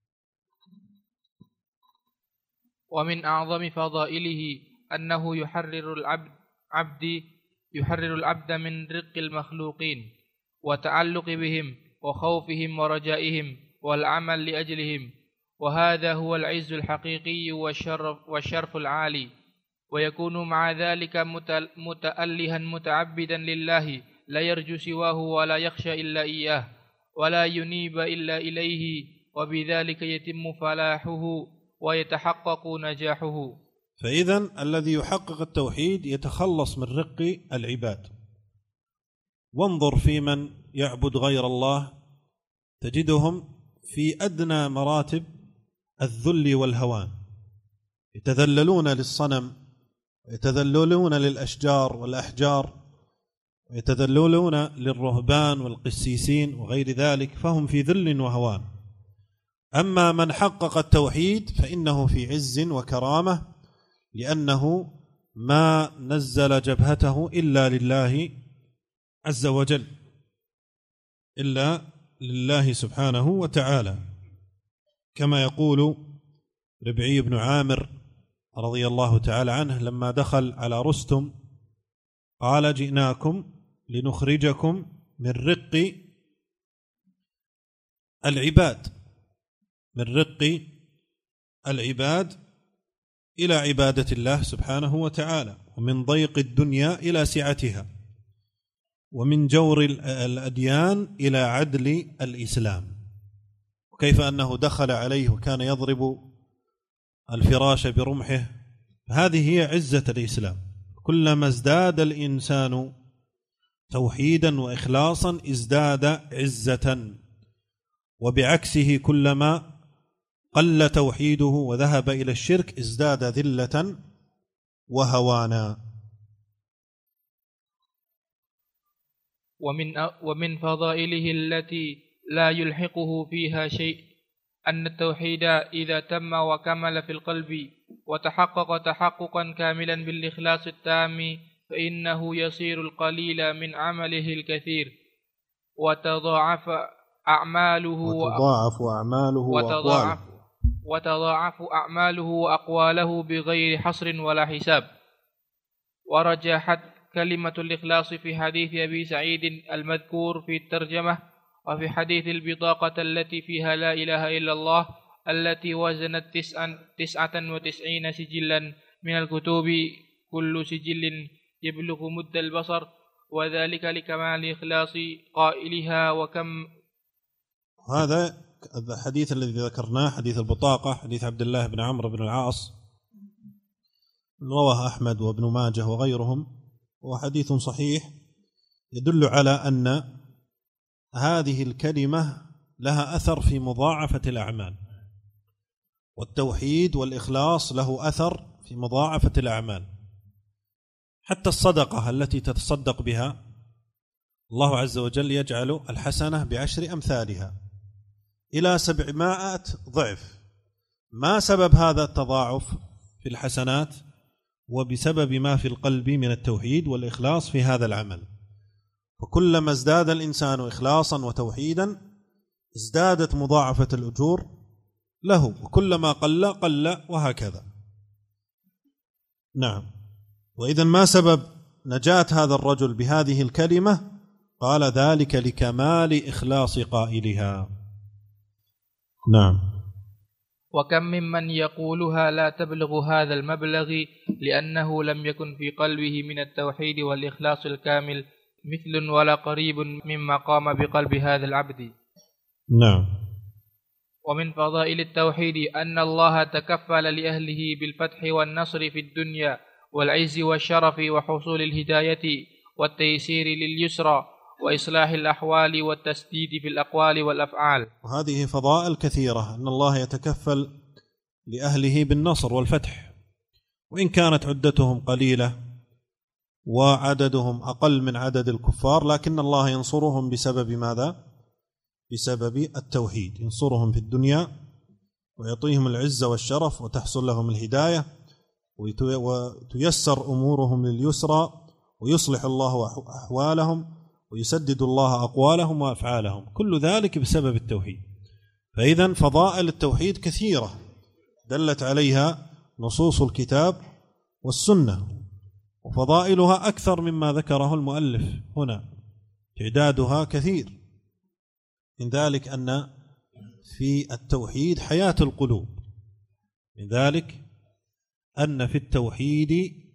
ومن أعظم فضائله أنه يحرر العبد عبد يحرر العبد من رق المخلوقين وتعلق بهم وخوفهم ورجائهم والعمل لأجلهم، وهذا هو العز الحقيقي والشرف, والشرف العالي. ويكون مع ذلك متألها متعبدا لله، لا يرجو سواه ولا يخشى إلا إياه ولا ينيب إلا إليه، وبذلك يتم فلاحه ويتحقق نجاحه. فإذن الذي يحقق التوحيد يتخلص من رق العباد. وانظر في من يعبد غير الله تجدهم في أدنى مراتب الذل والهوان، يتذللون للصنم، يتذللون للأشجار والأحجار، يتذللون للرهبان والقسيسين وغير ذلك، فهم في ذل وهوان. أما من حقق التوحيد فإنه في عز وكرامة، لأنه ما نزل جبهته إلا لله عز وجل، إلا لله سبحانه وتعالى، كما يقول ربعي بن عامر رضي الله تعالى عنه لما دخل على رستم قال: جئناكم لنخرجكم من رق العباد، من رق العباد إلى عبادة الله سبحانه وتعالى، ومن ضيق الدنيا إلى سعتها، ومن جور الأديان إلى عدل الإسلام. وكيف أنه دخل عليه وكان يضرب الفراش برمحه. هذه هي عزة الإسلام. كلما ازداد الإنسان توحيدا وإخلاصا ازداد عزة، وبعكسه كلما قل توحيده وذهب إلى الشرك ازداد ذلة وهوانا. ومن ومن فضائله التي لا يلحقه فيها شيء أن التوحيد إذا تم وكمل في القلب وتحقق تحققا كاملا بالإخلاص التام، فإنه يصير القليل من عمله الكثير، وتضاعف أعماله وتضاعف أعماله وتضاعف, وأقواله وتضاعف أعماله وأقواله بغير حصر ولا حساب. ورجحت كلمة الإخلاص في حديث أبي سعيد المذكور في الترجمة، وفي حديث البطاقة التي فيها لا إله إلا الله التي وزنت تسعة وتسعين سجلا من الكتب، كل سجل يبلغ مد البصر، وذلك لكمال إخلاص قائلها. وكم هذا الحديث الذي ذكرناه حديث البطاقة، حديث عبد الله بن عمرو بن العاص، رواه أحمد وابن ماجه وغيرهم، وحديث صحيح يدل على أن هذه الكلمة لها أثر في مضاعفة الأعمال، والتوحيد والإخلاص له أثر في مضاعفة الأعمال. حتى الصدقة التي تتصدق بها الله عز وجل يجعل الحسنة بعشر أمثالها إلى سبعمائة ضعف. ما سبب هذا التضاعف في الحسنات؟ وبسبب ما في القلب من التوحيد والإخلاص في هذا العمل. وكلما ازداد الإنسان إخلاصا وتوحيدا ازدادت مضاعفة الأجور له، وكلما قل قل، وهكذا. نعم. وإذن ما سبب نجاة هذا الرجل بهذه الكلمة؟ قال: ذلك لكمال إخلاص قائلها. نعم. وكم ممن يقولها لا تبلغ هذا المبلغ لأنه لم يكن في قلبه من التوحيد والإخلاص الكامل مثل ولا قريب مما قام بقلب هذا العبد. نعم. ومن فضائل التوحيد أن الله تكفل لأهله بالفتح والنصر في الدنيا والعز والشرف وحصول الهداية والتيسير لليسرى وإصلاح الأحوال والتسديد في الأقوال والأفعال. وهذه فضائل كثيرة، أن الله يتكفل لأهله بالنصر والفتح، وإن كانت عدتهم قليلة وعددهم أقل من عدد الكفار، لكن الله ينصرهم بسبب ماذا؟ بسبب التوحيد. ينصرهم في الدنيا ويعطيهم العزة والشرف وتحصل لهم الهداية وتيسر أمورهم لليسرى، ويصلح الله أحوالهم ويسدد الله أقوالهم وأفعالهم، كل ذلك بسبب التوحيد. فإذن فضائل التوحيد كثيرة دلت عليها نصوص الكتاب والسنة، وفضائلها أكثر مما ذكره المؤلف هنا، تعدادها كثير. من ذلك أن في التوحيد حياة القلوب، من ذلك أن في التوحيد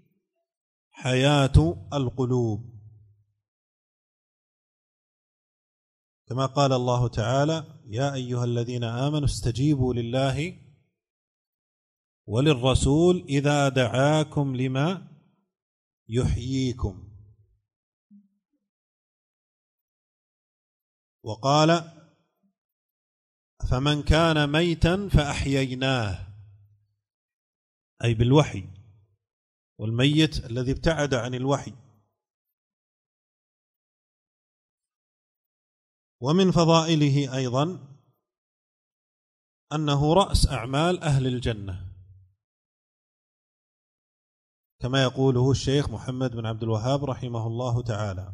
حياة القلوب، كما قال الله تعالى: يا أيها الذين آمنوا استجيبوا لله وللرسول إذا دعاكم لما يحييكم. وقال: فمن كان ميتا فأحييناه، أي بالوحي، والميت الذي ابتعد عن الوحي. ومن فضائله أيضا أنه رأس أعمال أهل الجنة، كما يقوله الشيخ محمد بن عبد الوهاب رحمه الله تعالى.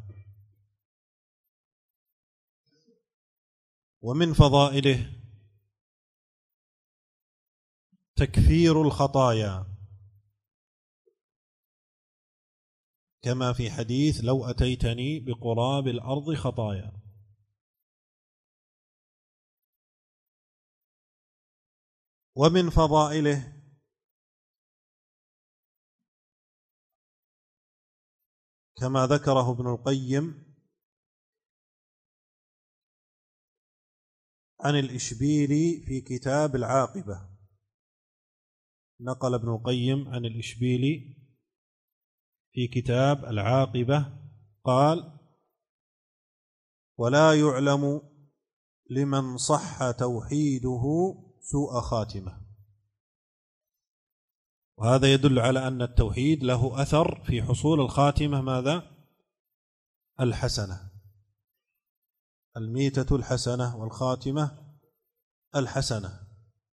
ومن فضائله تكفير الخطايا، كما في حديث: لو أتيتني بقراب الأرض خطايا. ومن فضائله كما ذكره ابن القيم عن الإشبيلي في كتاب العاقبة، نقل ابن القيم عن الإشبيلي في كتاب العاقبة قال: ولا يعلم لمن صح توحيده سوء خاتمة. وهذا يدل على أن التوحيد له أثر في حصول الخاتمة ماذا؟ الحسنة، الميتة الحسنة والخاتمة الحسنة.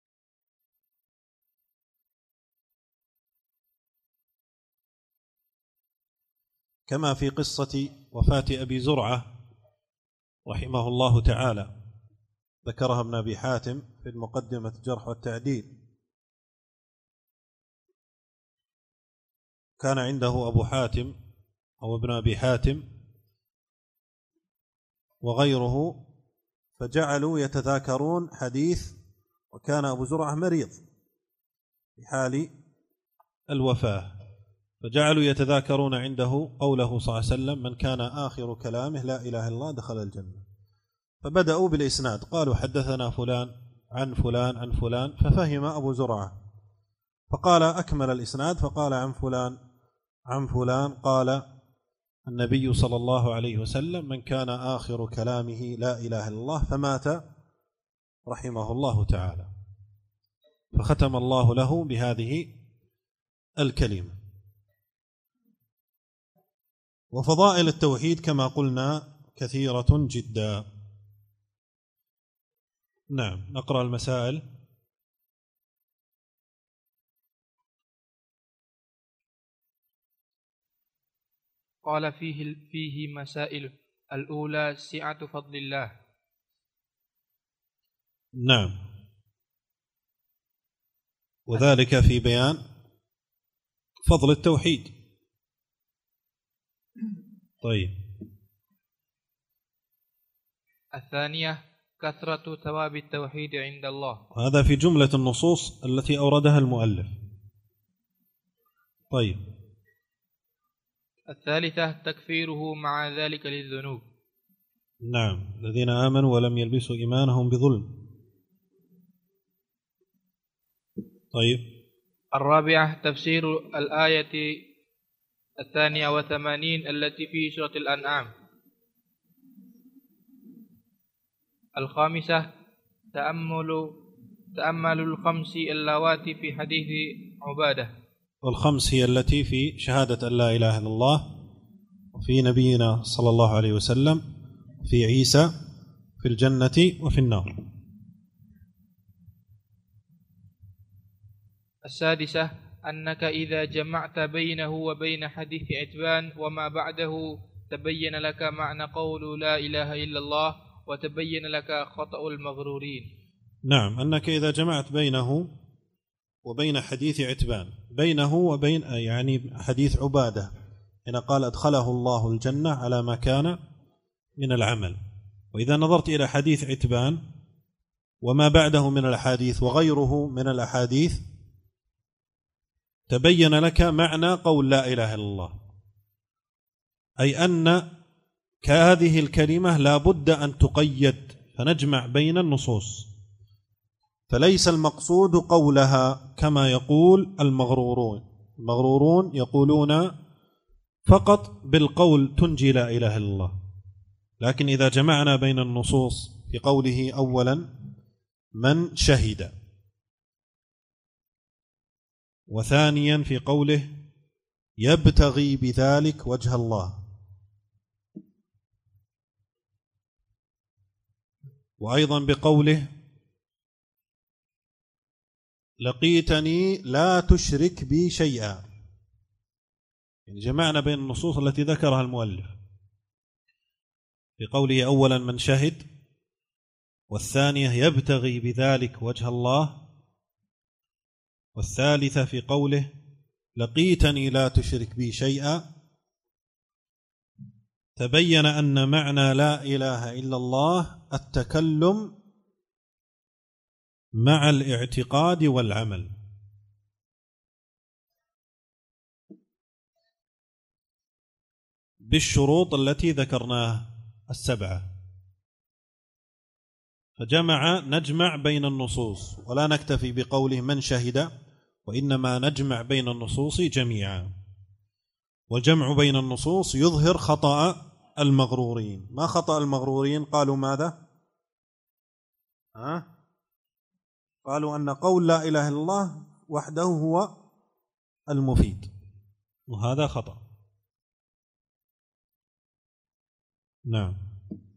كما في قصة وفاة أبي زرعة رحمه الله تعالى، ذكرها ابن أبي حاتم في المقدمة الجرح والتعديل. كان عنده أبو حاتم أو ابن أبي حاتم وغيره، فجعلوا يتذاكرون حديث، وكان أبو زرعة مريض في حال الوفاة، فجعلوا يتذاكرون عنده قوله صلى الله عليه وسلم: من كان آخر كلامه لا إله إلا الله دخل الجنة. فبدأوا بالإسناد، قالوا: حدثنا فلان عن فلان عن فلان، ففهم أبو زرعة فقال: أكمل الإسناد، فقال: عن فلان عن فلان قال النبي صلى الله عليه وسلم: من كان آخر كلامه لا إله إلا الله، فمات رحمه الله تعالى. فختم الله له بهذه الكلمة. وفضائل التوحيد كما قلنا كثيرة جدا. نعم، نقرأ المسائل. قال: فيه فيه مسائل. الأولى سعة فضل الله. نعم، وذلك في بيان فضل التوحيد. طيب. الثانية كثرة ثواب التوحيد عند الله. هذا في جملة النصوص التي أوردها المؤلف. طيب. الثالثة تكفيره مع ذلك للذنوب. نعم، الذين آمنوا ولم يلبسوا إيمانهم بظلم. طيب. الرابعة تفسير الآية الثانية وثمانين التي في سورة الأنعام. الخامسة تأمل تأمل الخمس اللواتي في حديث عبادة. والخمس هي التي في شهادة أن لا إله إلا الله، وفي نبينا صلى الله عليه وسلم، في عيسى، في الجنة وفي النار. السادسة أنك إذا جمعت بينه وبين حديث عتبان وما بعده تبين لك معنى قول لا إله إلا الله، وتبين لك خطأ المغرورين. نعم، أنك إذا جمعت بينه وبين حديث عتبان، بينه وبين يعني حديث عبادة، هنا قال: أدخله الله الجنة على ما كان من العمل، وإذا نظرت إلى حديث عتبان وما بعده من الأحاديث وغيره من الأحاديث تبين لك معنى قول لا إله إلا الله، أي أن هذه الكلمة لا بد أن تقيد، فنجمع بين النصوص، فليس المقصود قولها كما يقول المغرورون. المغرورون يقولون فقط بالقول تنجي لا إله إلا الله، لكن إذا جمعنا بين النصوص في قوله أولا من شهد، وثانيا في قوله يبتغي بذلك وجه الله، وأيضا بقوله لقيتني لا تشرك بي شيئا، يعني جمعنا بين النصوص التي ذكرها المؤلف في قوله أولا من شهد، والثانية يبتغي بذلك وجه الله، والثالثة في قوله لقيتني لا تشرك بي شيئا. تبين أن معنى لا إله إلا الله التكلم مع الاعتقاد والعمل، بالشروط التي ذكرناها السبعة، فجمع نجمع بين النصوص ولا نكتفي بقوله من شهد، وإنما نجمع بين النصوص جميعا، والجمع بين النصوص يظهر خطأ المغرورين. ما خطأ المغرورين؟ قالوا ماذا؟ ها؟ قالوا أن قول لا إله إلا الله وحده هو المفيد، وهذا خطأ. نعم.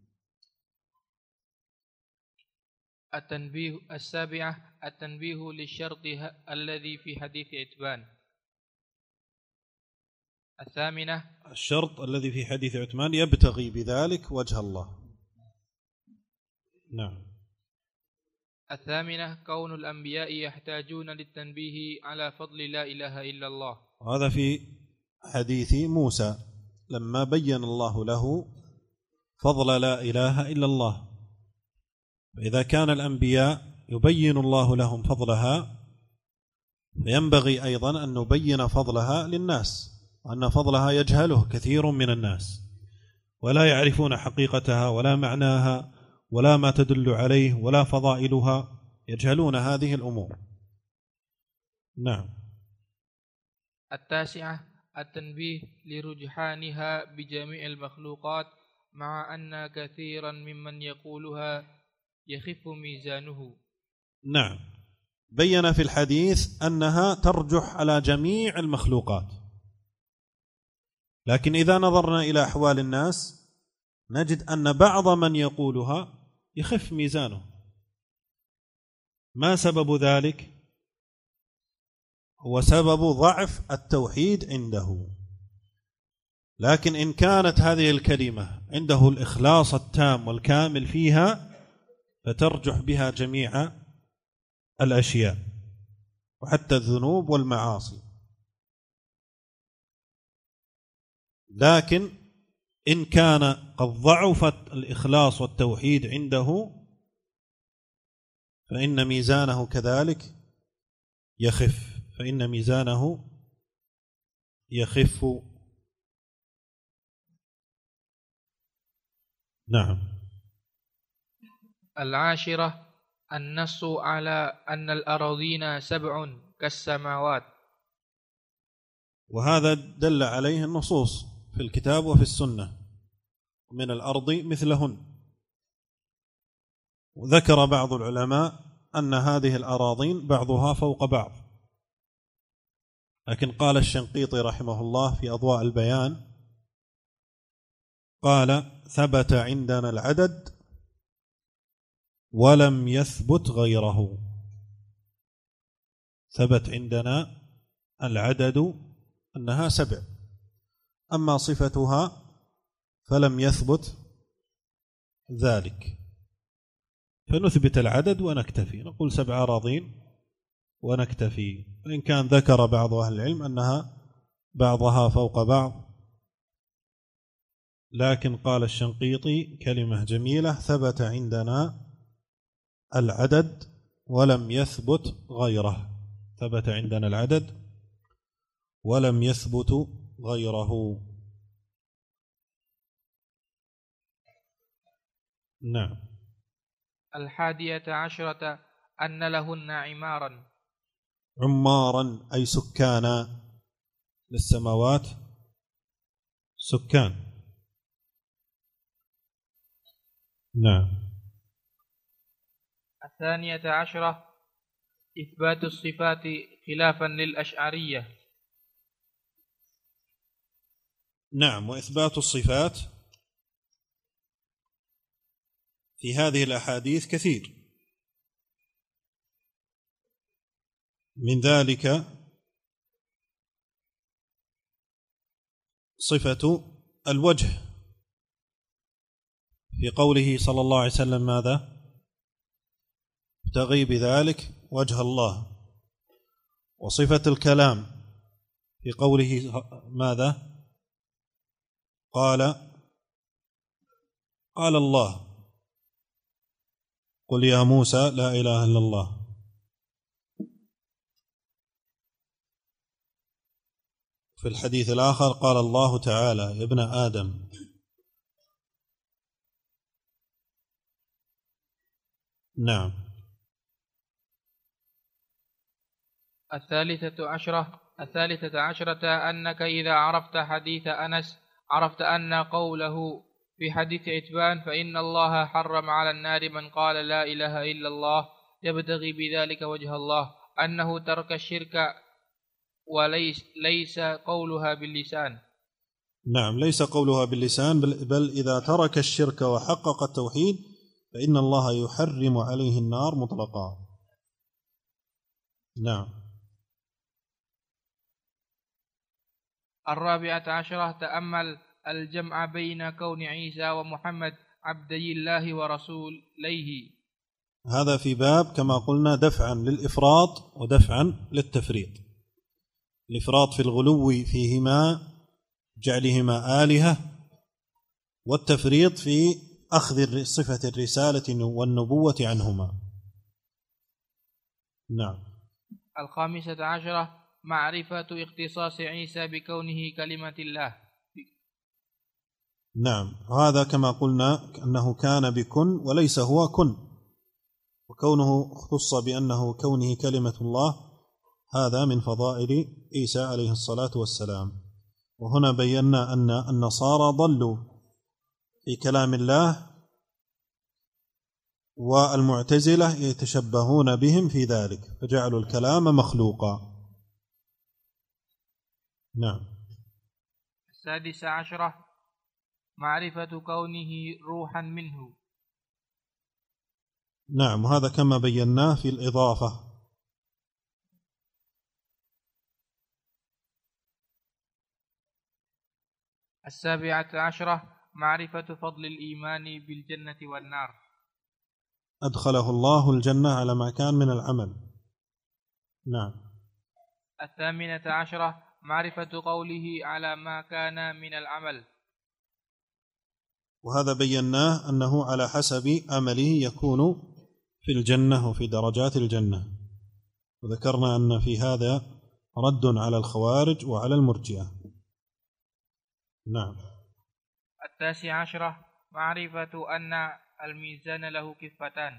التنبيه السابعة التنبيه للشرط الذي في حديث عتبان. الثامنة الشرط الذي في حديث عتبان يبتغي بذلك وجه الله. نعم. الثامنة كون الأنبياء يحتاجون للتنبيه على فضل لا إله إلا الله، هذا في حديث موسى لما بين الله له فضل لا إله إلا الله، فإذا كان الأنبياء يبين الله لهم فضلها فينبغي أيضا أن نبين فضلها للناس، وأن فضلها يجهله كثير من الناس ولا يعرفون حقيقتها ولا معناها ولا ما تدل عليه ولا فضائلها، يجهلون هذه الأمور. نعم. التاسعة التنبيه لرجحانها بجميع المخلوقات، مع أن كثيرا ممن يقولها يخف ميزانه. نعم، بين في الحديث أنها ترجح على جميع المخلوقات، لكن إذا نظرنا إلى أحوال الناس نجد أن بعض من يقولها يخف ميزانه. ما سبب ذلك؟ هو سبب ضعف التوحيد عنده، لكن إن كانت هذه الكلمة عنده الإخلاص التام والكامل فيها فترجح بها جميع الأشياء وحتى الذنوب والمعاصي. لكن إن كان قد ضعفت الإخلاص والتوحيد عنده فإن ميزانه كذلك يخف، فإن ميزانه يخف. نعم. العاشرة النص على أن الأراضين سبع كالسماوات، وهذا دل عليه النصوص في الكتاب وفي السنة، من الأرض مثلهن. وذكر بعض العلماء أن هذه الأراضين بعضها فوق بعض، لكن قال الشنقيطي رحمه الله في أضواء البيان قال ثبت عندنا العدد ولم يثبت غيره. ثبت عندنا العدد أنها سبع، أما صفتها فلم يثبت ذلك، فنثبت العدد ونكتفي، نقول سبع أراضين ونكتفي. وإن كان ذكر بعض أهل العلم أنها بعضها فوق بعض لكن قال الشنقيطي كلمة جميلة: ثبت عندنا العدد ولم يثبت غيره. ثبت عندنا العدد ولم يثبت غيره. نعم. الحادية عشرة أن لهن عمارا. عمارا أي سكانا، للسماوات سكان. نعم. الثانية عشرة إثبات الصفات خلافا للأشعرية. نعم. وإثبات الصفات في هذه الأحاديث كثير، من ذلك صفة الوجه في قوله صلى الله عليه وسلم: ماذا؟ ابتغي بذلك وجه الله. وصفة الكلام في قوله ماذا؟ قال قال الله: قل يا موسى لا إله إلا الله. في الحديث الآخر قال الله تعالى: يا ابن آدم. نعم. الثالثة عشرة الثالثة عشرة أنك إذا عرفت حديث أنس عرفت أن قوله في حديث عتبان: فإن الله حرم على النار من قال لا إله إلا الله يبتغي بذلك وجه الله، أنه ترك الشرك وليس ليس قولها باللسان. نعم، ليس قولها باللسان، بل, بل إذا ترك الشرك وحقق التوحيد فإن الله يحرم عليه النار مطلقا. نعم. الرابعة عشرة تأمل الجمع بين كون عيسى ومحمد عبدي الله ورسوليه. هذا في باب كما قلنا دفعا للإفراط ودفعا للتفريط. الإفراط في الغلو فيهما جعلهما آلهة، والتفريط في أخذ صفة الرسالة والنبوة عنهما. نعم. الخامسة عشرة معرفة اختصاص عيسى بكونه كلمة الله. نعم، هذا كما قلنا أنه كان بكن وليس هو كن، وكونه اختص بأنه كونه كلمة الله هذا من فضائل عيسى عليه الصلاة والسلام. وهنا بينا أن النصارى ضلوا في كلام الله، والمعتزلة يتشبهون بهم في ذلك فجعلوا الكلام مخلوقا. نعم. السادسة عشرة معرفة كونه روحا منه. نعم، وهذا كما بيناه في الإضافة. السابعة عشرة معرفة فضل الإيمان بالجنة والنار. أدخله الله الجنة على ما كان من العمل. نعم. الثامنة عشرة معرفة قوله على ما كان من العمل، وهذا بيناه أنه على حسب عمله يكون في الجنة وفي درجات الجنة، وذكرنا أن في هذا رد على الخوارج وعلى المرجئة. نعم. التاسع عشرة معرفة أن الميزان له كفتان.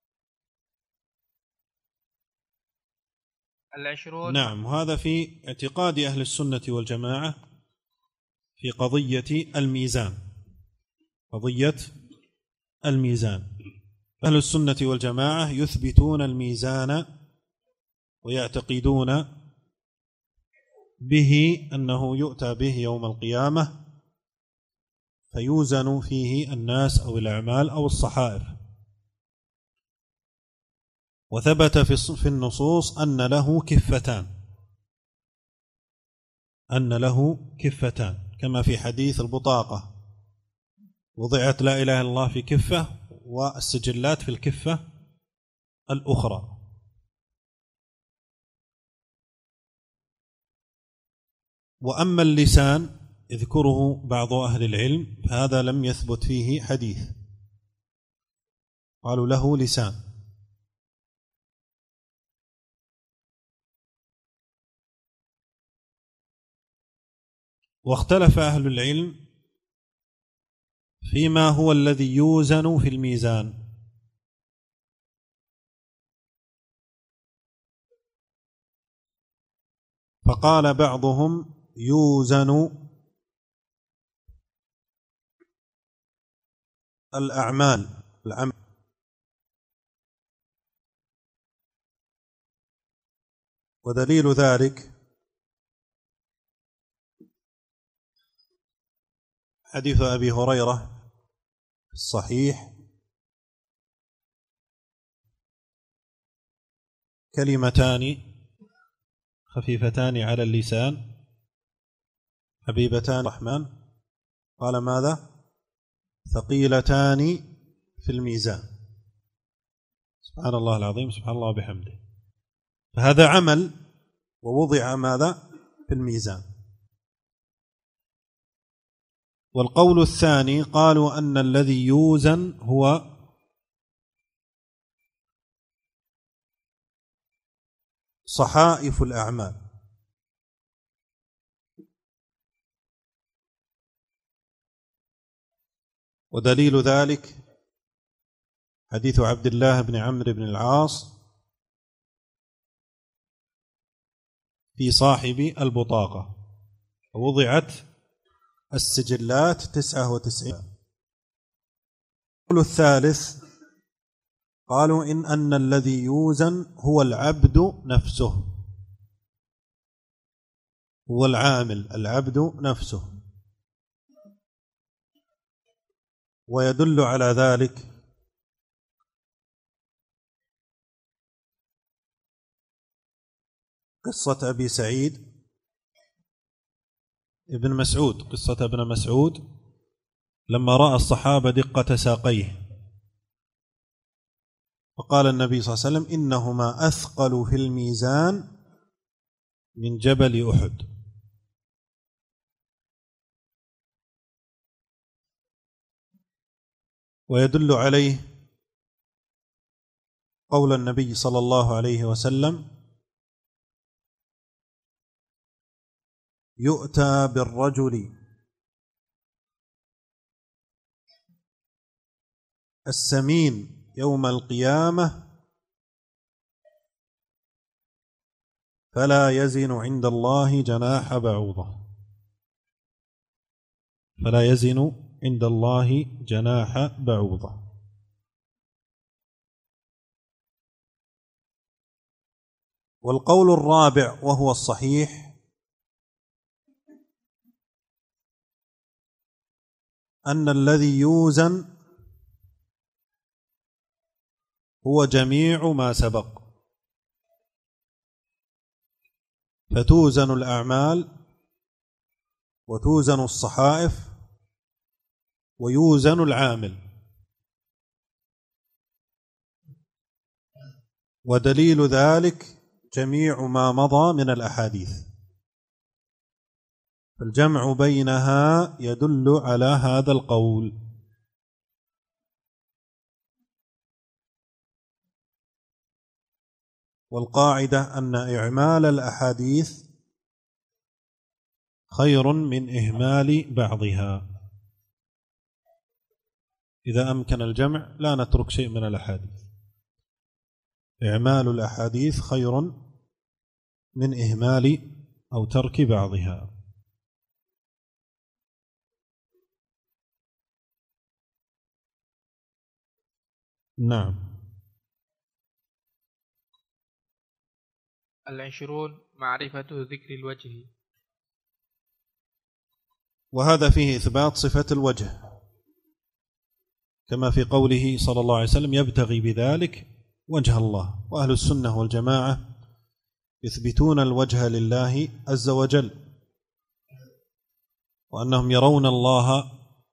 العشرون. نعم، وهذا في اعتقاد أهل السنة والجماعة في قضية الميزان. قضية الميزان، أهل السنة والجماعة يثبتون الميزان ويعتقدون به أنه يؤتى به يوم القيامة فيوزن فيه الناس أو الأعمال أو الصحائف. وثبت في النصوص أن له كفتان، أن له كفتان كما في حديث البطاقة: وضعت لا إله إلا الله في كفة والسجلات في الكفة الأخرى. وأما اللسان يذكره بعض أهل العلم فهذا لم يثبت فيه حديث، قالوا له لسان. واختلف أهل العلم فيما هو الذي يوزن في الميزان، فقال بعضهم يوزن الأعمال العمل، ودليل ذلك حديث أبي هريرة الصحيح: كلمتان خفيفتان على اللسان حبيبتان الرحمن، قال ماذا؟ ثقيلتان في الميزان. سبحان الله العظيم، سبحان الله وبحمده. فهذا عمل ووضع ماذا؟ في الميزان. والقول الثاني قالوا أن الذي يوزن هو صحائف الأعمال، ودليل ذلك حديث عبد الله بن عمرو بن العاص في صاحب البطاقة، ووضعت السجلات تسعة وتسعين. القول الثالث قالوا إن أن الذي يوزن هو العبد نفسه، هو العامل العبد نفسه. ويدل على ذلك قصة أبي سعيد ابن مسعود، قصة ابن مسعود لما رأى الصحابة دقة ساقيه، فقال النبي صلى الله عليه وسلم إنهما أثقل في الميزان من جبل أحد. ويدل عليه قول النبي صلى الله عليه وسلم يؤتى بالرجل السمين يوم القيامة فلا يزن عند الله جناح بعوضة، فلا يزن عند الله جناح بعوضة. والقول الرابع وهو الصحيح أن الذي يوزن هو جميع ما سبق، فتوزن الأعمال وتوزن الصحائف ويوزن العامل. ودليل ذلك جميع ما مضى من الأحاديث، فالجمع بينها يدل على هذا القول. والقاعدة أن إعمال الأحاديث خير من إهمال بعضها. إذا أمكن الجمع لا نترك شيء من الأحاديث، إعمال الأحاديث خير من إهمال أو ترك بعضها. نعم. العشرون معرفة ذكر الوجه، وهذا فيه إثبات صفة الوجه كما في قوله صلى الله عليه وسلم يبتغي بذلك وجه الله. وأهل السنة والجماعة يثبتون الوجه لله عز وجل، وأنهم يرون الله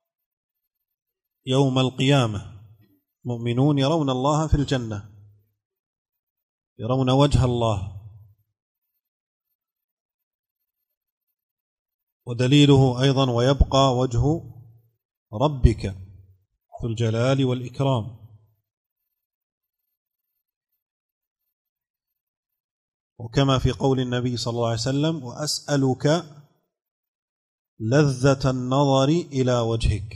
يوم القيامة، مؤمنون يرون الله في الجنة، يرون وجه الله. ودليله أيضا ويبقى وجه ربك ذو الجلال والإكرام. وكما في قول النبي صلى الله عليه وسلم وأسألك لذة النظر إلى وجهك،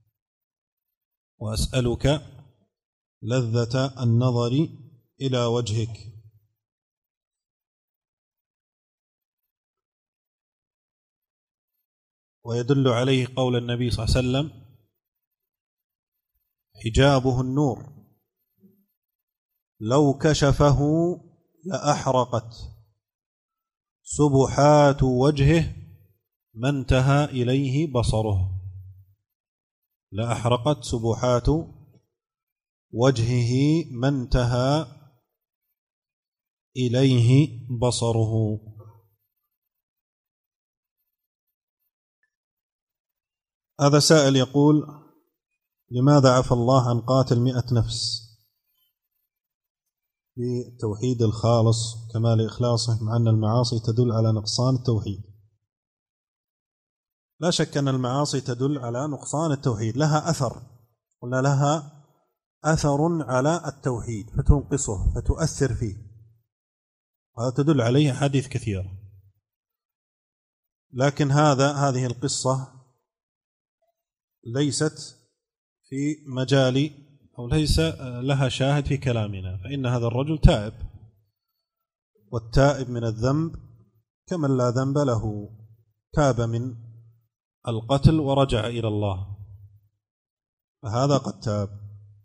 وأسألك لذة النظر إلى وجهك. ويدل عليه قول النبي صلى الله عليه وسلم حجابه النور لو كشفه لأحرقت سبحات وجهه ما انتهى إليه بصره، لأحرقت سبحات وجهه ما انتهى إليه بصره. هذا سائل يقول لماذا عفى الله عن قاتل مئة نفس بالتوحيد الخالص كمال إخلاصه مع أن المعاصي تدل على نقصان التوحيد؟ لا شك أن المعاصي تدل على نقصان التوحيد، لها أثر، قلنا لها أثر على التوحيد فتنقصه فتؤثر فيه، وهذا تدل عليه أحاديث كثيرة. لكن هذا هذه القصة ليست في مجال أو ليس لها شاهد في كلامنا، فإن هذا الرجل تائب، والتائب من الذنب كمن لا ذنب له، تاب من القتل ورجع إلى الله، فهذا قد تاب.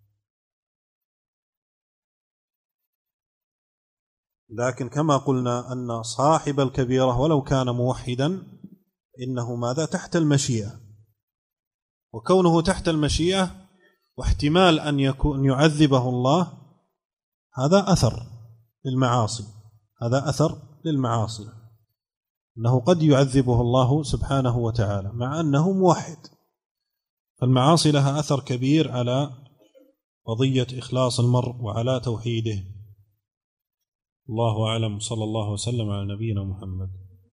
لكن كما قلنا أن صاحب الكبيرة ولو كان موحدا إنه ماذا تحت المشيئة، وكونه تحت المشيئة واحتمال أن يكون يعذبه الله هذا أثر للمعاصي، هذا أثر للمعاصي، أنه قد يعذبه الله سبحانه وتعالى مع أنه موحد. فالمعاصي لها أثر كبير على قضية إخلاص المرء وعلى توحيده. الله أعلم، صلى الله وسلم على نبينا محمد.